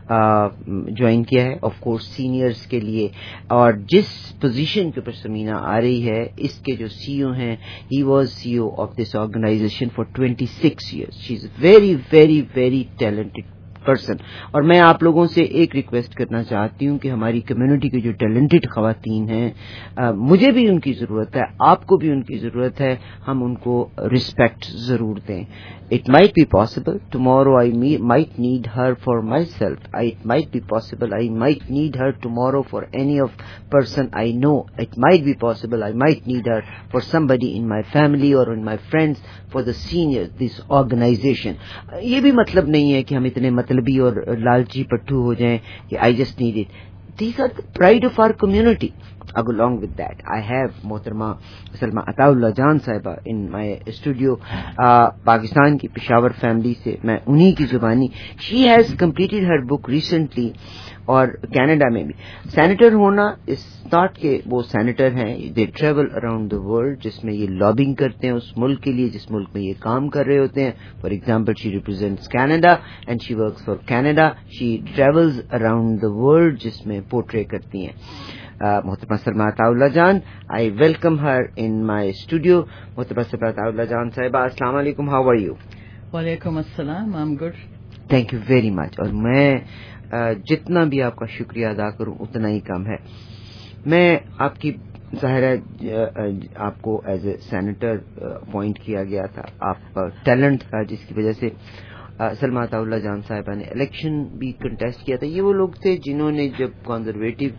Speaker 12: join किया है of course seniors के लिए. और जिस पोजीशन के ऊपर समीना आ रही है, इसके जो सीईओ हैं, he was CEO of this organisation for twenty six years. She is very very very talented person. और मैं आप लोगों से एक रिक्वेस्ट करना चाहती हूँ कि हमारी कम्युनिटी के जो टैलेंटेड खवातीन हैं, मुझे भी उनकी ज़रूरत है, आपको भी उनकी ज़रूरत है, हम उनको रिस्पेक्ट ज़रूर दें. It might be possible tomorrow I me- might need her for myself. I, it might be possible I might need her tomorrow for any of person I know. It might be possible I might need her for somebody in my family or in my friends, for the seniors, this organization. ये भी मतलब नहीं है कि हम इतने मतलबी और लालची पट्टू हो जाएं कि I just need it. These are the pride of our community. Along with that, I have Mohtarama Salma Ataullah Jan Sahiba in my studio. uh, Pakistan की Peshawar family से मैं उन्हीं की जुबानी. She has completed her book recently, और Canada में भी. Senator होना इस नॉट के वो सेनेटर हैं, they travel around the world, जिसमें ये लॉबिंग करते हैं उस मुल्क के लिए जिस मुल्क में ये काम कर रहे होते हैं. For example, she represents Canada and she works for Canada. She travels around the world, जिसमें पोर्ट्रे करती हैं. मोहतरमा Salma Ataullah Jan, I welcome her in my studio. मोहतरमा सलमा अताउल्लाह जान साहिबा, अस्सलाम वालेकुम, हाउ आर यू?
Speaker 23: वालेकुम अस्सलाम, I am good.
Speaker 12: Thank you very much. और मैं जितना भी आपका शुक्रिया अदा करूं उतना ही कम है. मैं आपकी ज़ाहिर है आपको एज ए सेनेटर अपॉइंट किया गया था. आप टैलेंट था जिसकी वजह से सलमा अताउल्लाह जान साहिबा ने इलेक्शन भी कंटेस्ट किया था. ये वो लोग थे जिन्होंने, जब कंजर्वेटिव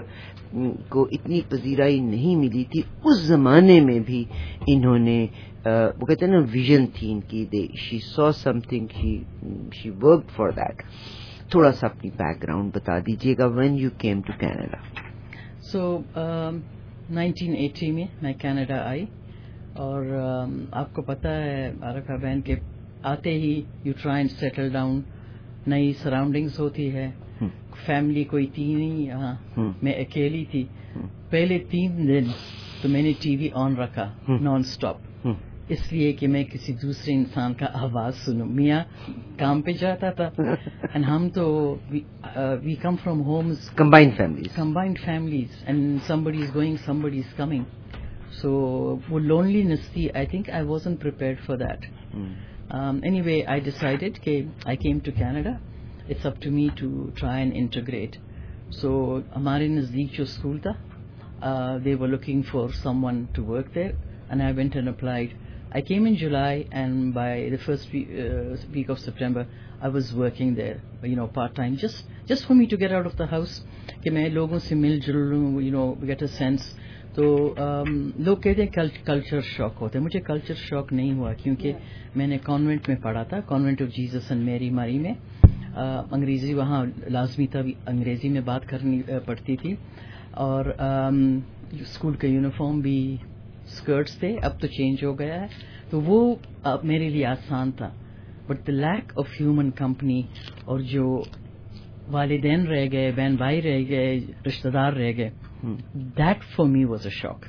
Speaker 12: को इतनी पजीराई नहीं मिली थी उस जमाने में भी इन्होंने, वो कहते हैं ना, विजन थी इनकी. They she saw something, she she worked for that. تھوڑا سا اپنی بیک گراؤنڈ بتا دیجیے گا. When you came to Canada?
Speaker 23: So nineteen eighty میں میں کینیڈا آئی, اور آپ کو پتا ہے عارفہ بہن کہ آتے ہی you try and settle down, نئی سراؤنڈنگز ہوتی ہے, فیملی کوئی تھی نہیں یہاں, میں اکیلی تھی. پہلے تین دن تو میں نے ٹی وی آن رکھا نان اسٹاپ, اس لیے کہ میں کسی دوسرے انسان کا آواز سنوں. میاں کام پہ جاتا تھا, اینڈ ہم تو we come from homes
Speaker 12: combined families
Speaker 23: combined families and somebody is going, somebody is coming. So وہ لونلینس تھی. I think I wasn't prepared for that. Um, anyway, I decided کہ I came to Canada. It's up to me to try and integrate. So ہمارے نزدیک جو school تھا, uh, they were looking for someone to work there, and I went and applied. I came in July, and by the first week, uh, week of September, I was working there, you know, part time, just just for me to get out of the house, کہ میں لوگوں سے مل جل لوں, you know, get a sense. تو لوگ کہتے ہیں کلچر شاک ہوتا ہے. مجھے کلچر شاک نہیں ہوا, کیونکہ میں نے کانوینٹ میں پڑھا تھا, کانوینٹ آف جیزس اینڈ میری ماری میں. انگریزی وہاں لازمی تھا, انگریزی میں بات کرنی پڑتی تھی, اور اسکول کا یونیفارم بھی اسکرٹس تھے, اب تو چینج ہو گیا ہے, تو وہ میرے لیے آسان تھا. But the lack of human company, اور جو والدین رہ گئے, بہن بھائی رہ گئے, رشتہ دار رہ گئے, that for me was a shock.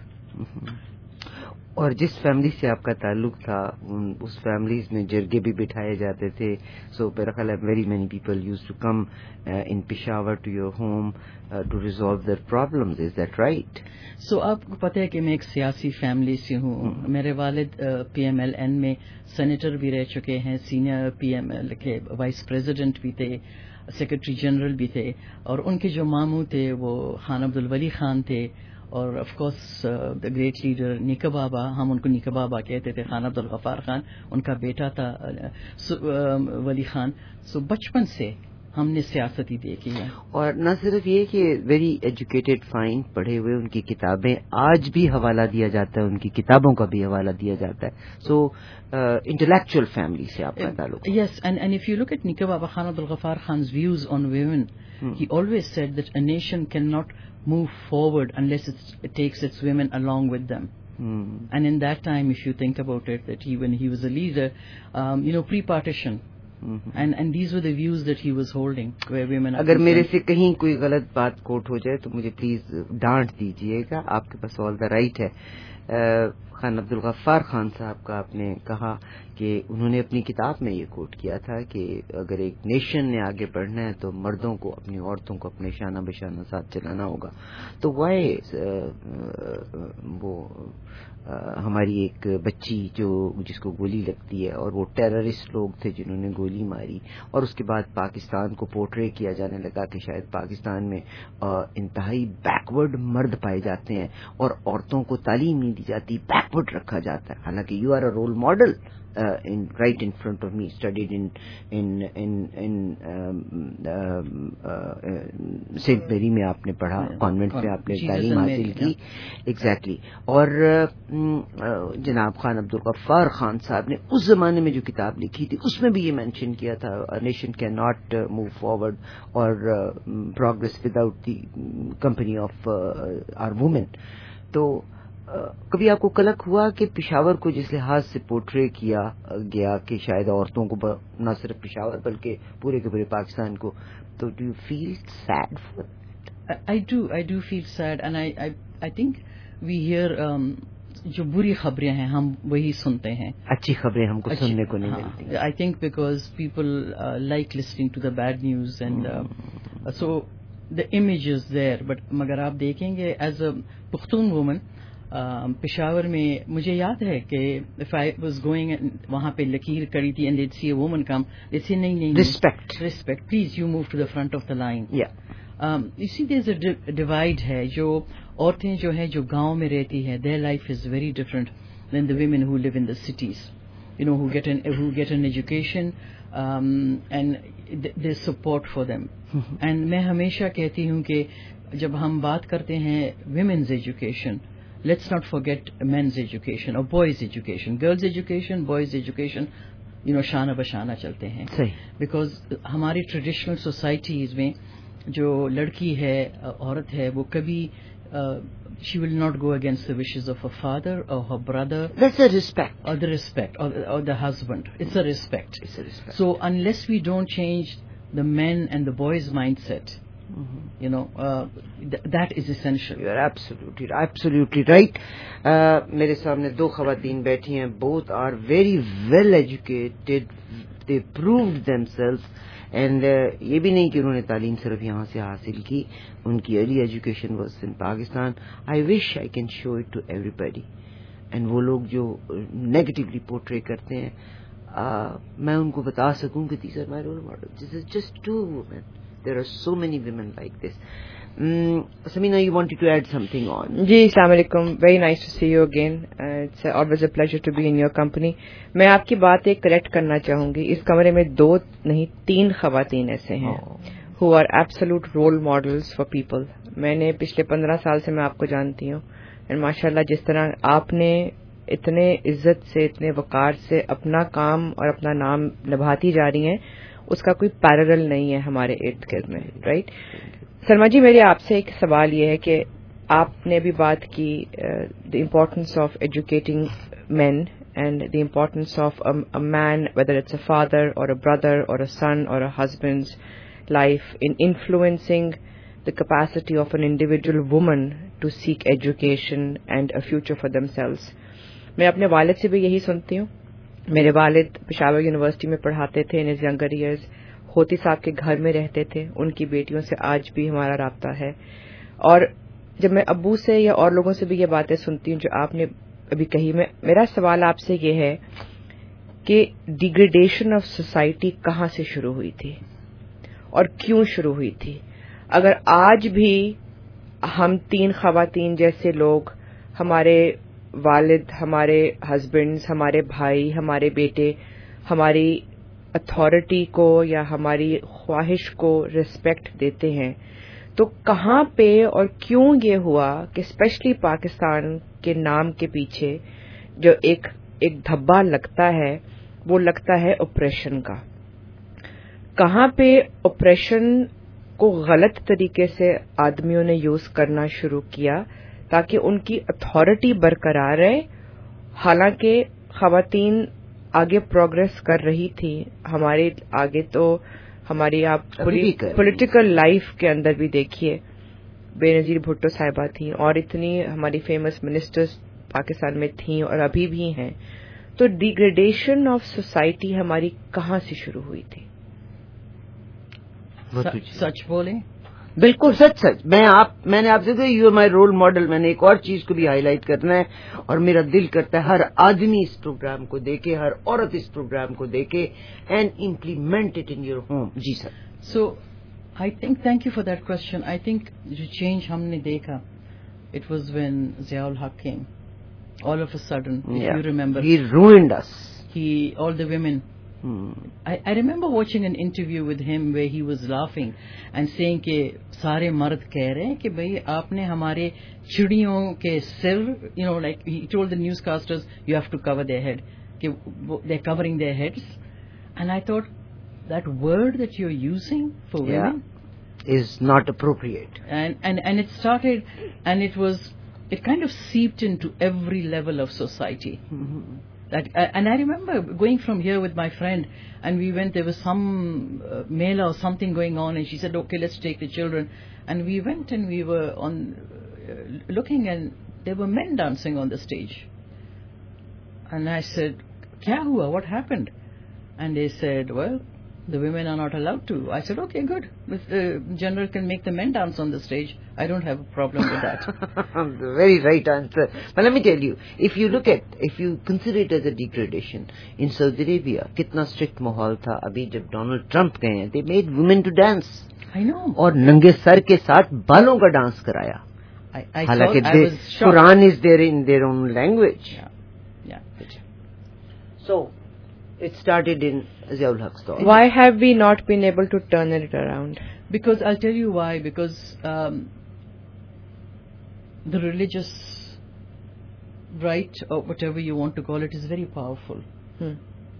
Speaker 12: اور جس فیملی سے آپ کا تعلق تھا, اس فیملیز میں جرگے بھی بٹھائے جاتے تھے. سو میرا خیال ہے very many people use to come in Peshawar to your home to resolve their problems. Is that right?
Speaker 23: So آپ کو پتہ ہے کہ میں ایک سیاسی فیملی سے ہوں. میرے والد پی ایم ایل این میں سینیٹر بھی رہ چکے ہیں, سینئر پی ایم ایل کے وائس پریزیڈنٹ بھی تھے, سیکرٹری جنرل بھی تھے, اور ان کے جو ماموں تھے وہ خان عبد الولی خان تھے, اور of course the great leader Nika Baba, ہم ان کو نیکا بابا کہتے تھے, خان عبد الغفار خان ان کا بیٹا تھا ولی خان. سو بچپن سے ہم نے سیاست ہی دیکھی ہے.
Speaker 12: اور نہ صرف یہ کہ ویری ایجوکیٹڈ, فائن پڑھے ہوئے, ان کی کتابیں آج بھی حوالہ دیا جاتا ہے, ان کی کتابوں کا بھی حوالہ دیا جاتا ہے. سو انٹلیکچوئل فیملی سے آپ کا تعلق.
Speaker 23: Yes, and and if you look at Nika Baba Khan Abdul Ghaffar خان's views on women, he always said that a nation cannot move forward unless it's, it takes its women along with them. Hmm. And in that time, if you think about it, that he, when he was a leader, um, you know, pre-partition, mm-hmm. and and these were the views that he was holding, where women.
Speaker 12: اگر میرے سے کہیں کوئی غلط بات کوٹ ہو جائے تو مجھے پلیز ڈانٹ دیجیے گا, آپ کے پاس آل دا رائٹ ہے. خان عبد الغفار خان صاحب کا آپ نے کہا کہ انہوں نے اپنی کتاب میں یہ کوٹ کیا تھا کہ اگر ایک نیشن نے آگے بڑھنا ہے تو مردوں کو اپنی عورتوں کو اپنے شانہ بشانہ ساتھ چلانا ہوگا. تو وائی وہ ہماری ایک بچی جو جس کو گولی لگتی ہے, اور وہ ٹیررسٹ لوگ تھے جنہوں نے گولی ماری, اور اس کے بعد پاکستان کو پورٹرے کیا جانے لگا کہ شاید پاکستان میں انتہائی بیکورڈ مرد پائے جاتے ہیں اور عورتوں کو تعلیم نہیں دی جاتی, بیکورڈ رکھا جاتا ہے. حالانکہ you are a role model uh, in right in front of me, studied in in in in saint Mary میں آپ نے پڑھا, کانوینٹ میں آپ نے تعلیم حاصل کی. ایگزیکٹلی. اور جناب خان عبد الغفار خان صاحب نے اس زمانے میں جو کتاب لکھی تھی اس میں بھی یہ مینشن کیا تھا, nation can not move forward اور progress without the company of our women. تو کبھی آپ کو کلک ہوا کہ پشاور کو جس لحاظ سے پورٹرے کیا گیا کہ شاید عورتوں کو نہ صرف پشاور بلکہ پورے کے پورے پاکستان کو, تو do you feel sad for that?
Speaker 23: I do I do feel sad, and I I think we hear جو بری خبریں ہیں ہم وہی سنتے ہیں,
Speaker 12: اچھی خبریں ہم کو سننے کو نہیں ملتی.
Speaker 23: I think because people like listening to the bad news, and so the image is there. But مگر آپ دیکھیں گے as a Pakhtun woman Peshawar میں مجھے یاد ہے کہ if I was going وہاں پہ لکیر کری تھی and they'd see a woman come, they'd say نہیں نہیں
Speaker 12: respect
Speaker 23: respect please you move to the front of the line.
Speaker 12: yeah
Speaker 23: um, you see there's a divide ہے. جو عورتیں جو ہیں جو گاؤں میں رہتی ہیں their life is very different than the women who live in the cities, you know, who get an who get an education um, and there's support for them. and میں ہمیشہ کہتی ہوں کہ جب ہم بات کرتے ہیں women's education, let's not forget men's education or boys' education. Girls' education, boys' education, you know شانہ بشانہ چلتے ہیں. بیکاز ہماری ٹریڈیشنل سوسائٹیز میں جو لڑکی ہے عورت ہے وہ کبھی she will not go against the wishes of her father or her brother.
Speaker 12: That's a respect.
Speaker 23: Or the respect, or, or the husband. It's a respect.
Speaker 12: It's a respect.
Speaker 23: So unless we don't change the men and the boys' mindset, mm-hmm. you know, uh, th- that is essential.
Speaker 12: You are absolutely, absolutely right. Uh, میرے سامنے دو خواتین بیٹھی ہیں. Both are very well educated. They proved themselves. And یہ بھی نہیں کہ انہوں نے تعلیم صرف یہاں سے حاصل کی, ان کی early education was in Pakistan. I wish I can show it to everybody. And وہ لوگ جو نیگیٹولی پورٹری کرتے ہیں, میں ان کو بتا سکوں کہ these are my role model. This is just two women, there are so many women like this. Samina, you wanted to add something on?
Speaker 18: جی السلام علیکم. Very nice to see you again. It's always a pleasure to be in your company. میں آپ کی بات ایک correct کرنا چاہوں گی. اس کمرے میں دو نہیں تین خواتین ایسے ہیں who are absolute role models for people. میں نے پچھلے پندرہ سال سے میں آپ کو جانتی ہوں, اینڈ ماشاء اللہ جس طرح آپ نے اتنے عزت سے اتنے وقار سے اپنا کام اور اپنا نام نبھاتی جا رہی ہیں, اس کا کوئی پیرلل نہیں ہے ہمارے ارد گرد میں, رائٹ. سلما جی میرے آپ سے ایک سوال یہ ہے کہ آپ نے بھی بات کی the importance of educating men and the importance of a man whether it's a father or a brother or a son or a husband's life in influencing the capacity of an individual woman to seek education and a future for themselves. میں اپنے والد سے بھی یہی سنتی ہوں. میرے والد پشاور یونیورسٹی میں پڑھاتے تھے ان his younger years. ہوتی صاحب کے گھر میں رہتے تھے. ان کی بیٹیوں سے آج بھی ہمارا رابطہ ہے. اور جب میں ابو سے یا اور لوگوں سے بھی یہ باتیں سنتی ہوں جو آپ نے ابھی کہی, میں میرا سوال آپ سے یہ ہے کہ ڈیگریڈیشن آف سوسائٹی کہاں سے شروع ہوئی تھی اور کیوں شروع ہوئی تھی؟ اگر آج بھی ہم تین خواتین جیسے لوگ, ہمارے والد, ہمارے ہسبینڈز, ہمارے بھائی, ہمارے بیٹے ہماری اتھارٹی کو یا ہماری خواہش کو ریسپیکٹ دیتے ہیں, تو کہاں پہ اور کیوں یہ ہوا کہ اسپیشلی پاکستان کے نام کے پیچھے جو ایک ایک دھبا لگتا ہے وہ لگتا ہے اوپریشن کا. کہاں پہ اوپریشن کو غلط طریقے سے آدمیوں نے یوز کرنا شروع کیا تاکہ ان کی اتھارٹی برقرار رہے, حالانکہ خواتین آگے پروگرس کر رہی تھی. ہمارے آگے تو ہماری آپ پولیٹیکل لائف کے اندر بھی دیکھیے, بے نظیر بھٹو صاحبہ تھیں اور اتنی ہماری فیمس منسٹرز پاکستان میں تھیں اور ابھی بھی ہیں. تو ڈیگریڈیشن آف سوسائٹی ہماری کہاں سے شروع ہوئی تھی؟
Speaker 23: سچ بولیں,
Speaker 12: بالکل سچ سچ. میں آپ میں نے آپ سے کہا you are my role model. میں نے ایک اور چیز کو بھی ہائی لائٹ کرنا ہے, اور میرا دل کرتا ہے ہر آدمی اس پروگرام کو دیکھے, ہر عورت اس پروگرام کو دیکھے and implement it in your home. جی sir.
Speaker 23: So I think thank you for that question. I think جو چینج ہم نے دیکھا it was when Zia ul-Haq came. All of a sudden you remember
Speaker 12: he ruined us.
Speaker 23: He all the women. Hmm. I, I remember watching an interview with him where he was laughing and saying کہ سارے مرد کہہ رہے ہیں کہ بھئی آپ نے ہمارے چڑیوں کے سر, you know, like he told the newscasters you have to cover their head, کہ they're covering their heads. And I thought that word that you're using for
Speaker 12: yeah.
Speaker 23: women
Speaker 12: is not appropriate.
Speaker 23: And, and, and it started and it was, it kind of seeped into every level of society. Mm-hmm. That, uh, and I remember going from here with my friend, and we went, there was some uh, mela or something going on, and she said, okay, let's take the children. And we went and we were on uh, looking, and there were men dancing on the stage. And I said, kya hua, what happened? And they said, well, the women are not allowed to. I said, okay, good. If the general can make the men dance on the stage, I don't have a problem with that.
Speaker 12: Very right answer. But let me tell you, if you look at, if you consider it as a degradation, in Saudi Arabia, kitna strict mahal tha. Abhi jab Donald Trump gaye hain, they made women to dance.
Speaker 23: I know.
Speaker 12: Aur nange sar ke saath balon ka dance karaya.
Speaker 23: I, I
Speaker 12: Halaki
Speaker 23: thought I was shocked.
Speaker 12: Quran is there in their own language.
Speaker 23: Yeah. Yeah.
Speaker 12: So, it started in Ziaul Haq's thought.
Speaker 18: Why have we not been able to turn it around?
Speaker 23: Because I'll tell you why. Because um, the religious right, or whatever you want to call it, is very powerful. Hmm.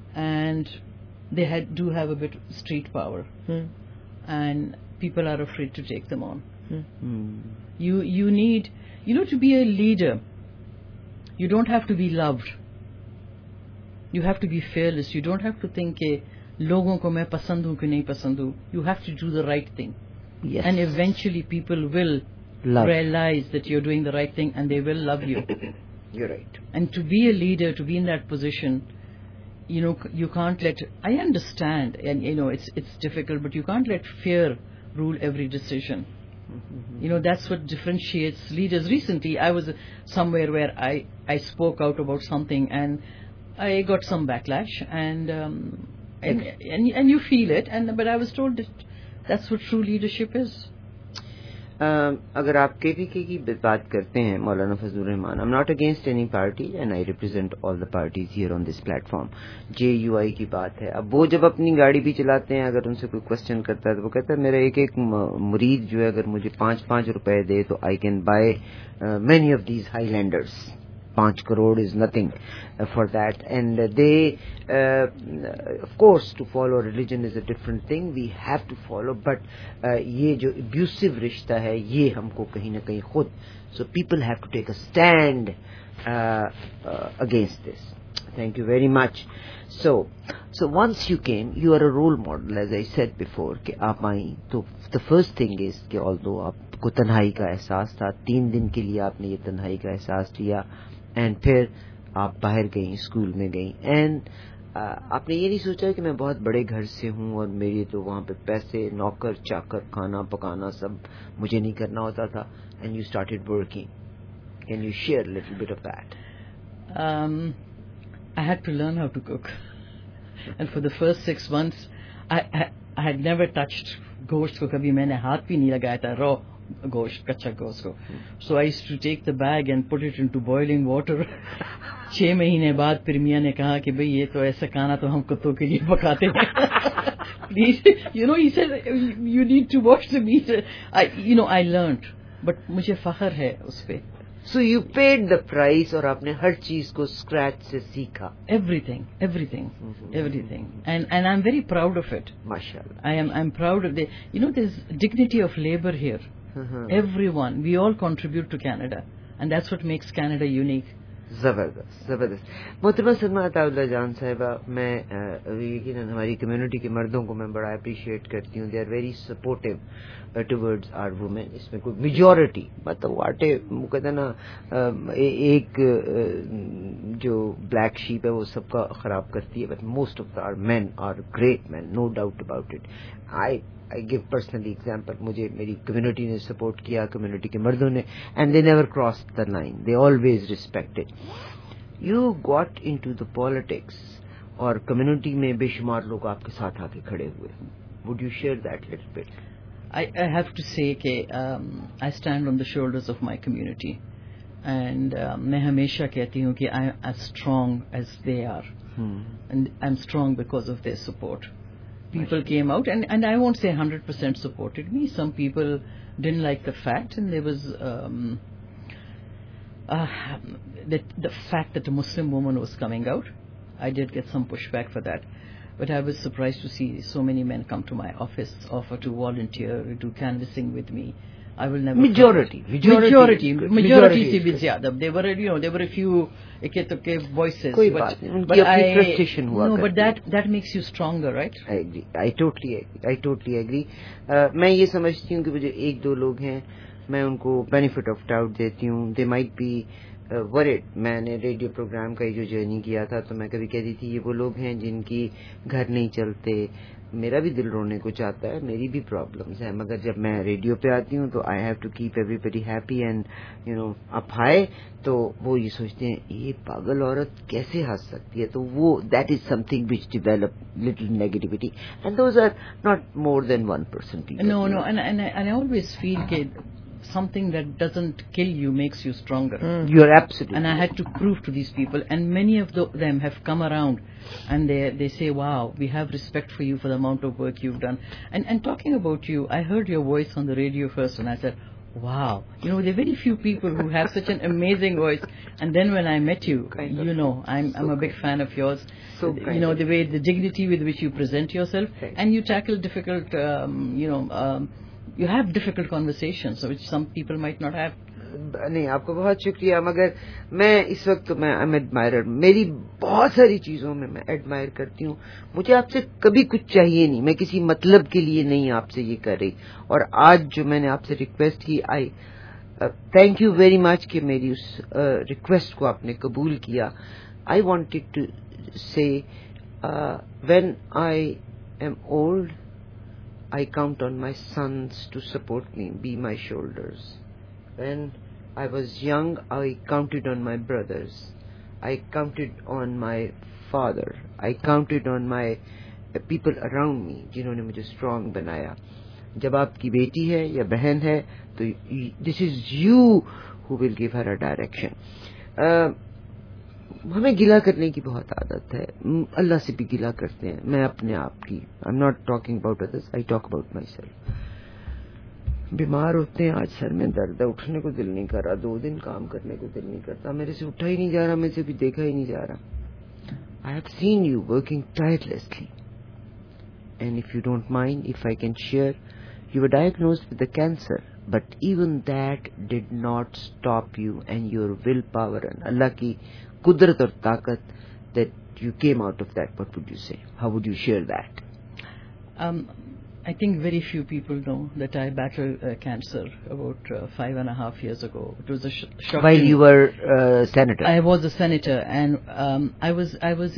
Speaker 23: and they had, do have a bit of street power,
Speaker 18: hmm.
Speaker 23: and people are afraid to take them on.
Speaker 18: Hmm.
Speaker 23: Hmm. You you need, you know, to be a leader, you don't have to be loved. You have to be fearless. You don't have to think کہ لوگوں کو میں پسند ہوں کہ نہیں پسند ہوں. You have to do the right thing.
Speaker 12: Yes.
Speaker 23: And eventually people will
Speaker 12: love.
Speaker 23: realize that you're doing the right thing and they will love you.
Speaker 12: You're right.
Speaker 23: And to be a leader, to be in that position, you know, you can't let, I understand, and you know, it's it's difficult, but you can't let fear rule every decision. Mm-hmm. You know, that's what differentiates leaders. Recently, I was somewhere where I, I spoke out about something and I got some backlash, and um, and, and and you feel it, and but I was told that that's what true leadership is.
Speaker 12: اگر آپ کے P کے کی بات کرتے ہیں Maulana Fazal ur-Rehman, I'm not against any party and I represent all the parties here on this platform. J U I کی بات ہے, اب وہ جب اپنی گاڑی بھی چلاتے ہیں, اگر ان سے کوئی کوشچن کرتا ہے تو وہ کہتا ہے میرا ایک ایک مرید جو ہے اگر مجھے پانچ پانچ روپے دے تو I can buy many of these highlanders. پانچ crore is nothing for that, and they of course to follow religion is a different thing, we have to follow, but یہ جو ابیوسو رشتہ ہے یہ ہم کو کہیں نہ کہیں خود, so people have to take a stand against this. Thank you very much. So so once you came, you are a role model as I said before, کہ آپ آئیں تو دا فرسٹ تھنگ از کہ آلدو آپ کو تنہائی کا احساس تھا, تین دن کے لیے آپ نے یہ تنہائی کا احساس لیا, اینڈ پھر آپ باہر گئیں, اسکول میں گئیں, اینڈ آپ نے یہ نہیں سوچا کہ میں بہت بڑے گھر سے ہوں اور میری تو وہاں پہ پیسے, نوکر چاکر, کھانا پکانا سب مجھے نہیں کرنا ہوتا تھا, and you started working. Can you share little bit of that?
Speaker 23: I had to learn how to cook, and for the first six months I, I, I had never touched گوشت کو, کبھی میں نے ہاتھ بھی نہیں لگایا تھا, را گوشت, کچا گوشت کو. So I used to take the bag and put it into boiling water. چھ مہینے بعد پھر میاں نے کہا کہ بھئی یہ تو ایسا کھانا تو ہم کتوں کے لیے پکاتے ہیں. Please, you know, he said you need to wash the meat. You know, I learned, but مجھے فخر ہے اس پہ.
Speaker 12: So you paid the price, اور آپ نے ہر چیز کو اسکریچ سے سیکھا.
Speaker 23: Everything, everything, everything, and and I am very proud of it.
Speaker 12: ماشاء اللہ.
Speaker 23: I am I am proud of the, you know, there is dignity of labour hair. Every one, we all contribute to Canada, and that's what makes Canada unique.
Speaker 12: زبردست زبردست. محترمہ سلمیٰ عطا اللہ جان صاحبہ, میں یقیناً ہماری کمیونٹی کے مردوں کو میں بڑا اپریشیٹ کرتی ہوں. They are very supportive towards our women. اس میں کوئی میجورٹی مطلب واٹے وہ کہتے ہیں نا, ایک جو بلیک شیپ ہے وہ سب کا خراب کرتی ہے, but most of the our men are great men, no doubt about it. I I give personally example, مجھے میری کمیونٹی نے سپورٹ کیا, کمیونٹی کے مردوں نے, and they never crossed the line, they always respected. You got into the politics, اور community میں بے شمار لوگ آپ کے ساتھ آ کے کھڑے ہوئے. Would you share that little bit?
Speaker 23: I, I have to say کہ um, I stand on the shoulders of my community, and uh, میں ہمیشہ کہتی ہوں کہ I am as strong as they are, hmm. and I'm strong because of their support. People came out, and, and I won't say one hundred percent supported me. Some people didn't like the fact, and there was um, uh, that the fact that a Muslim woman was coming out. I did get some pushback for that, but I was surprised to see so many men come to my office, offer to volunteer, do canvassing with me. I will never.
Speaker 12: Majority,
Speaker 23: majority, majority, majority سے بھی زیادہ. There were, you know, there were a few اکے تکے voices.
Speaker 12: کوئی بات نہیں, ان کی اپنی frustration ہوا
Speaker 23: کرتی. No, but that that makes you stronger, right?
Speaker 12: I agree. I totally agree. I totally agree. Uh, میں یہ سمجھتی ہوں کہ مجھے ایک دو لوگ ہیں, میں ان کو benefit of doubt دیتی ہوں. They might be uh, worried. میں نے ریڈیو پروگرام کا جو جرنی کیا تھا تو میں کبھی کہتی تھی یہ وہ لوگ ہیں جن کی گھر نہیں چلتے. میرا بھی دل رونے کو چاہتا ہے, میری بھی پرابلمس ہیں, مگر جب میں ریڈیو پہ آتی ہوں تو I have to keep everybody happy, and you know اب آئے تو وہ یہ سوچتے ہیں یہ پاگل عورت کیسے ہنس سکتی ہے, تو وہ that is something which develop little negativity, and those are not more than one person people.
Speaker 23: No, no, and and I always feel that something that doesn't kill you makes you stronger.
Speaker 12: Mm. You are absolutely.
Speaker 23: And I had to prove to these people, and many of the, them have come around, and they they say, "Wow, we have respect for you for the amount of work you've done." And and talking about you, I heard your voice on the radio first, and I said, "Wow, you know, there are very few people who have such an amazing voice." And then when I met you, kind you know, I'm, so I'm a big fan of yours. So you know, the way, the dignity with which you present yourself, Thanks. and you tackle difficult, um, you know, um, you have difficult conversations, which some people might not have.
Speaker 12: نہیں آپ کو بہت شکریہ. مگر میں اس وقت میں M ایڈمائرر, میری بہت ساری چیزوں میں میں ایڈمائر کرتی ہوں. مجھے آپ سے کبھی کچھ چاہیے نہیں, میں کسی مطلب کے لیے نہیں آپ سے یہ کر رہی. اور آج جو میں نے آپ سے ریکویسٹ کی, I thank you very much کہ میری اس ریکویسٹ کو آپ نے قبول کیا. I wanted to say when I am old I count on my sons to support me, be my shoulders. When I was young, I counted on my brothers. I counted on my father. I counted on my uh, people around me, جنہوں نے مجھے strong بنایا. جب آپ کی بیٹی ہے یا بہن ہے تو this is you who will give her a direction. Uh, ہمیں گلا کرنے کی بہت عادت ہے, اللہ سے بھی گلا کرتے ہیں. میں اپنے آپ کی, I'm not talking about others, I talk about myself. بیمار ہوتے ہیں, آج سر میں درد ہے, اٹھنے کو دل نہیں کر رہا, دو دن کام کرنے کو دل نہیں کرتا, میرے سے اٹھا ہی نہیں جا رہا, میرے سے بھی دیکھا ہی نہیں جا رہا. I have seen you working tirelessly, and if you don't mind, if I can share, you were diagnosed with the cancer, but even that did not stop you and your willpower and Allah ki qudrat aur taqat that you came out of that. What would you say? How would you share that?
Speaker 23: Um, I think very few people know that I battled uh, cancer about uh, five and a half years ago. It was a sh- shock.
Speaker 12: While you were uh, senator.
Speaker 23: I was a senator, and um, I was I was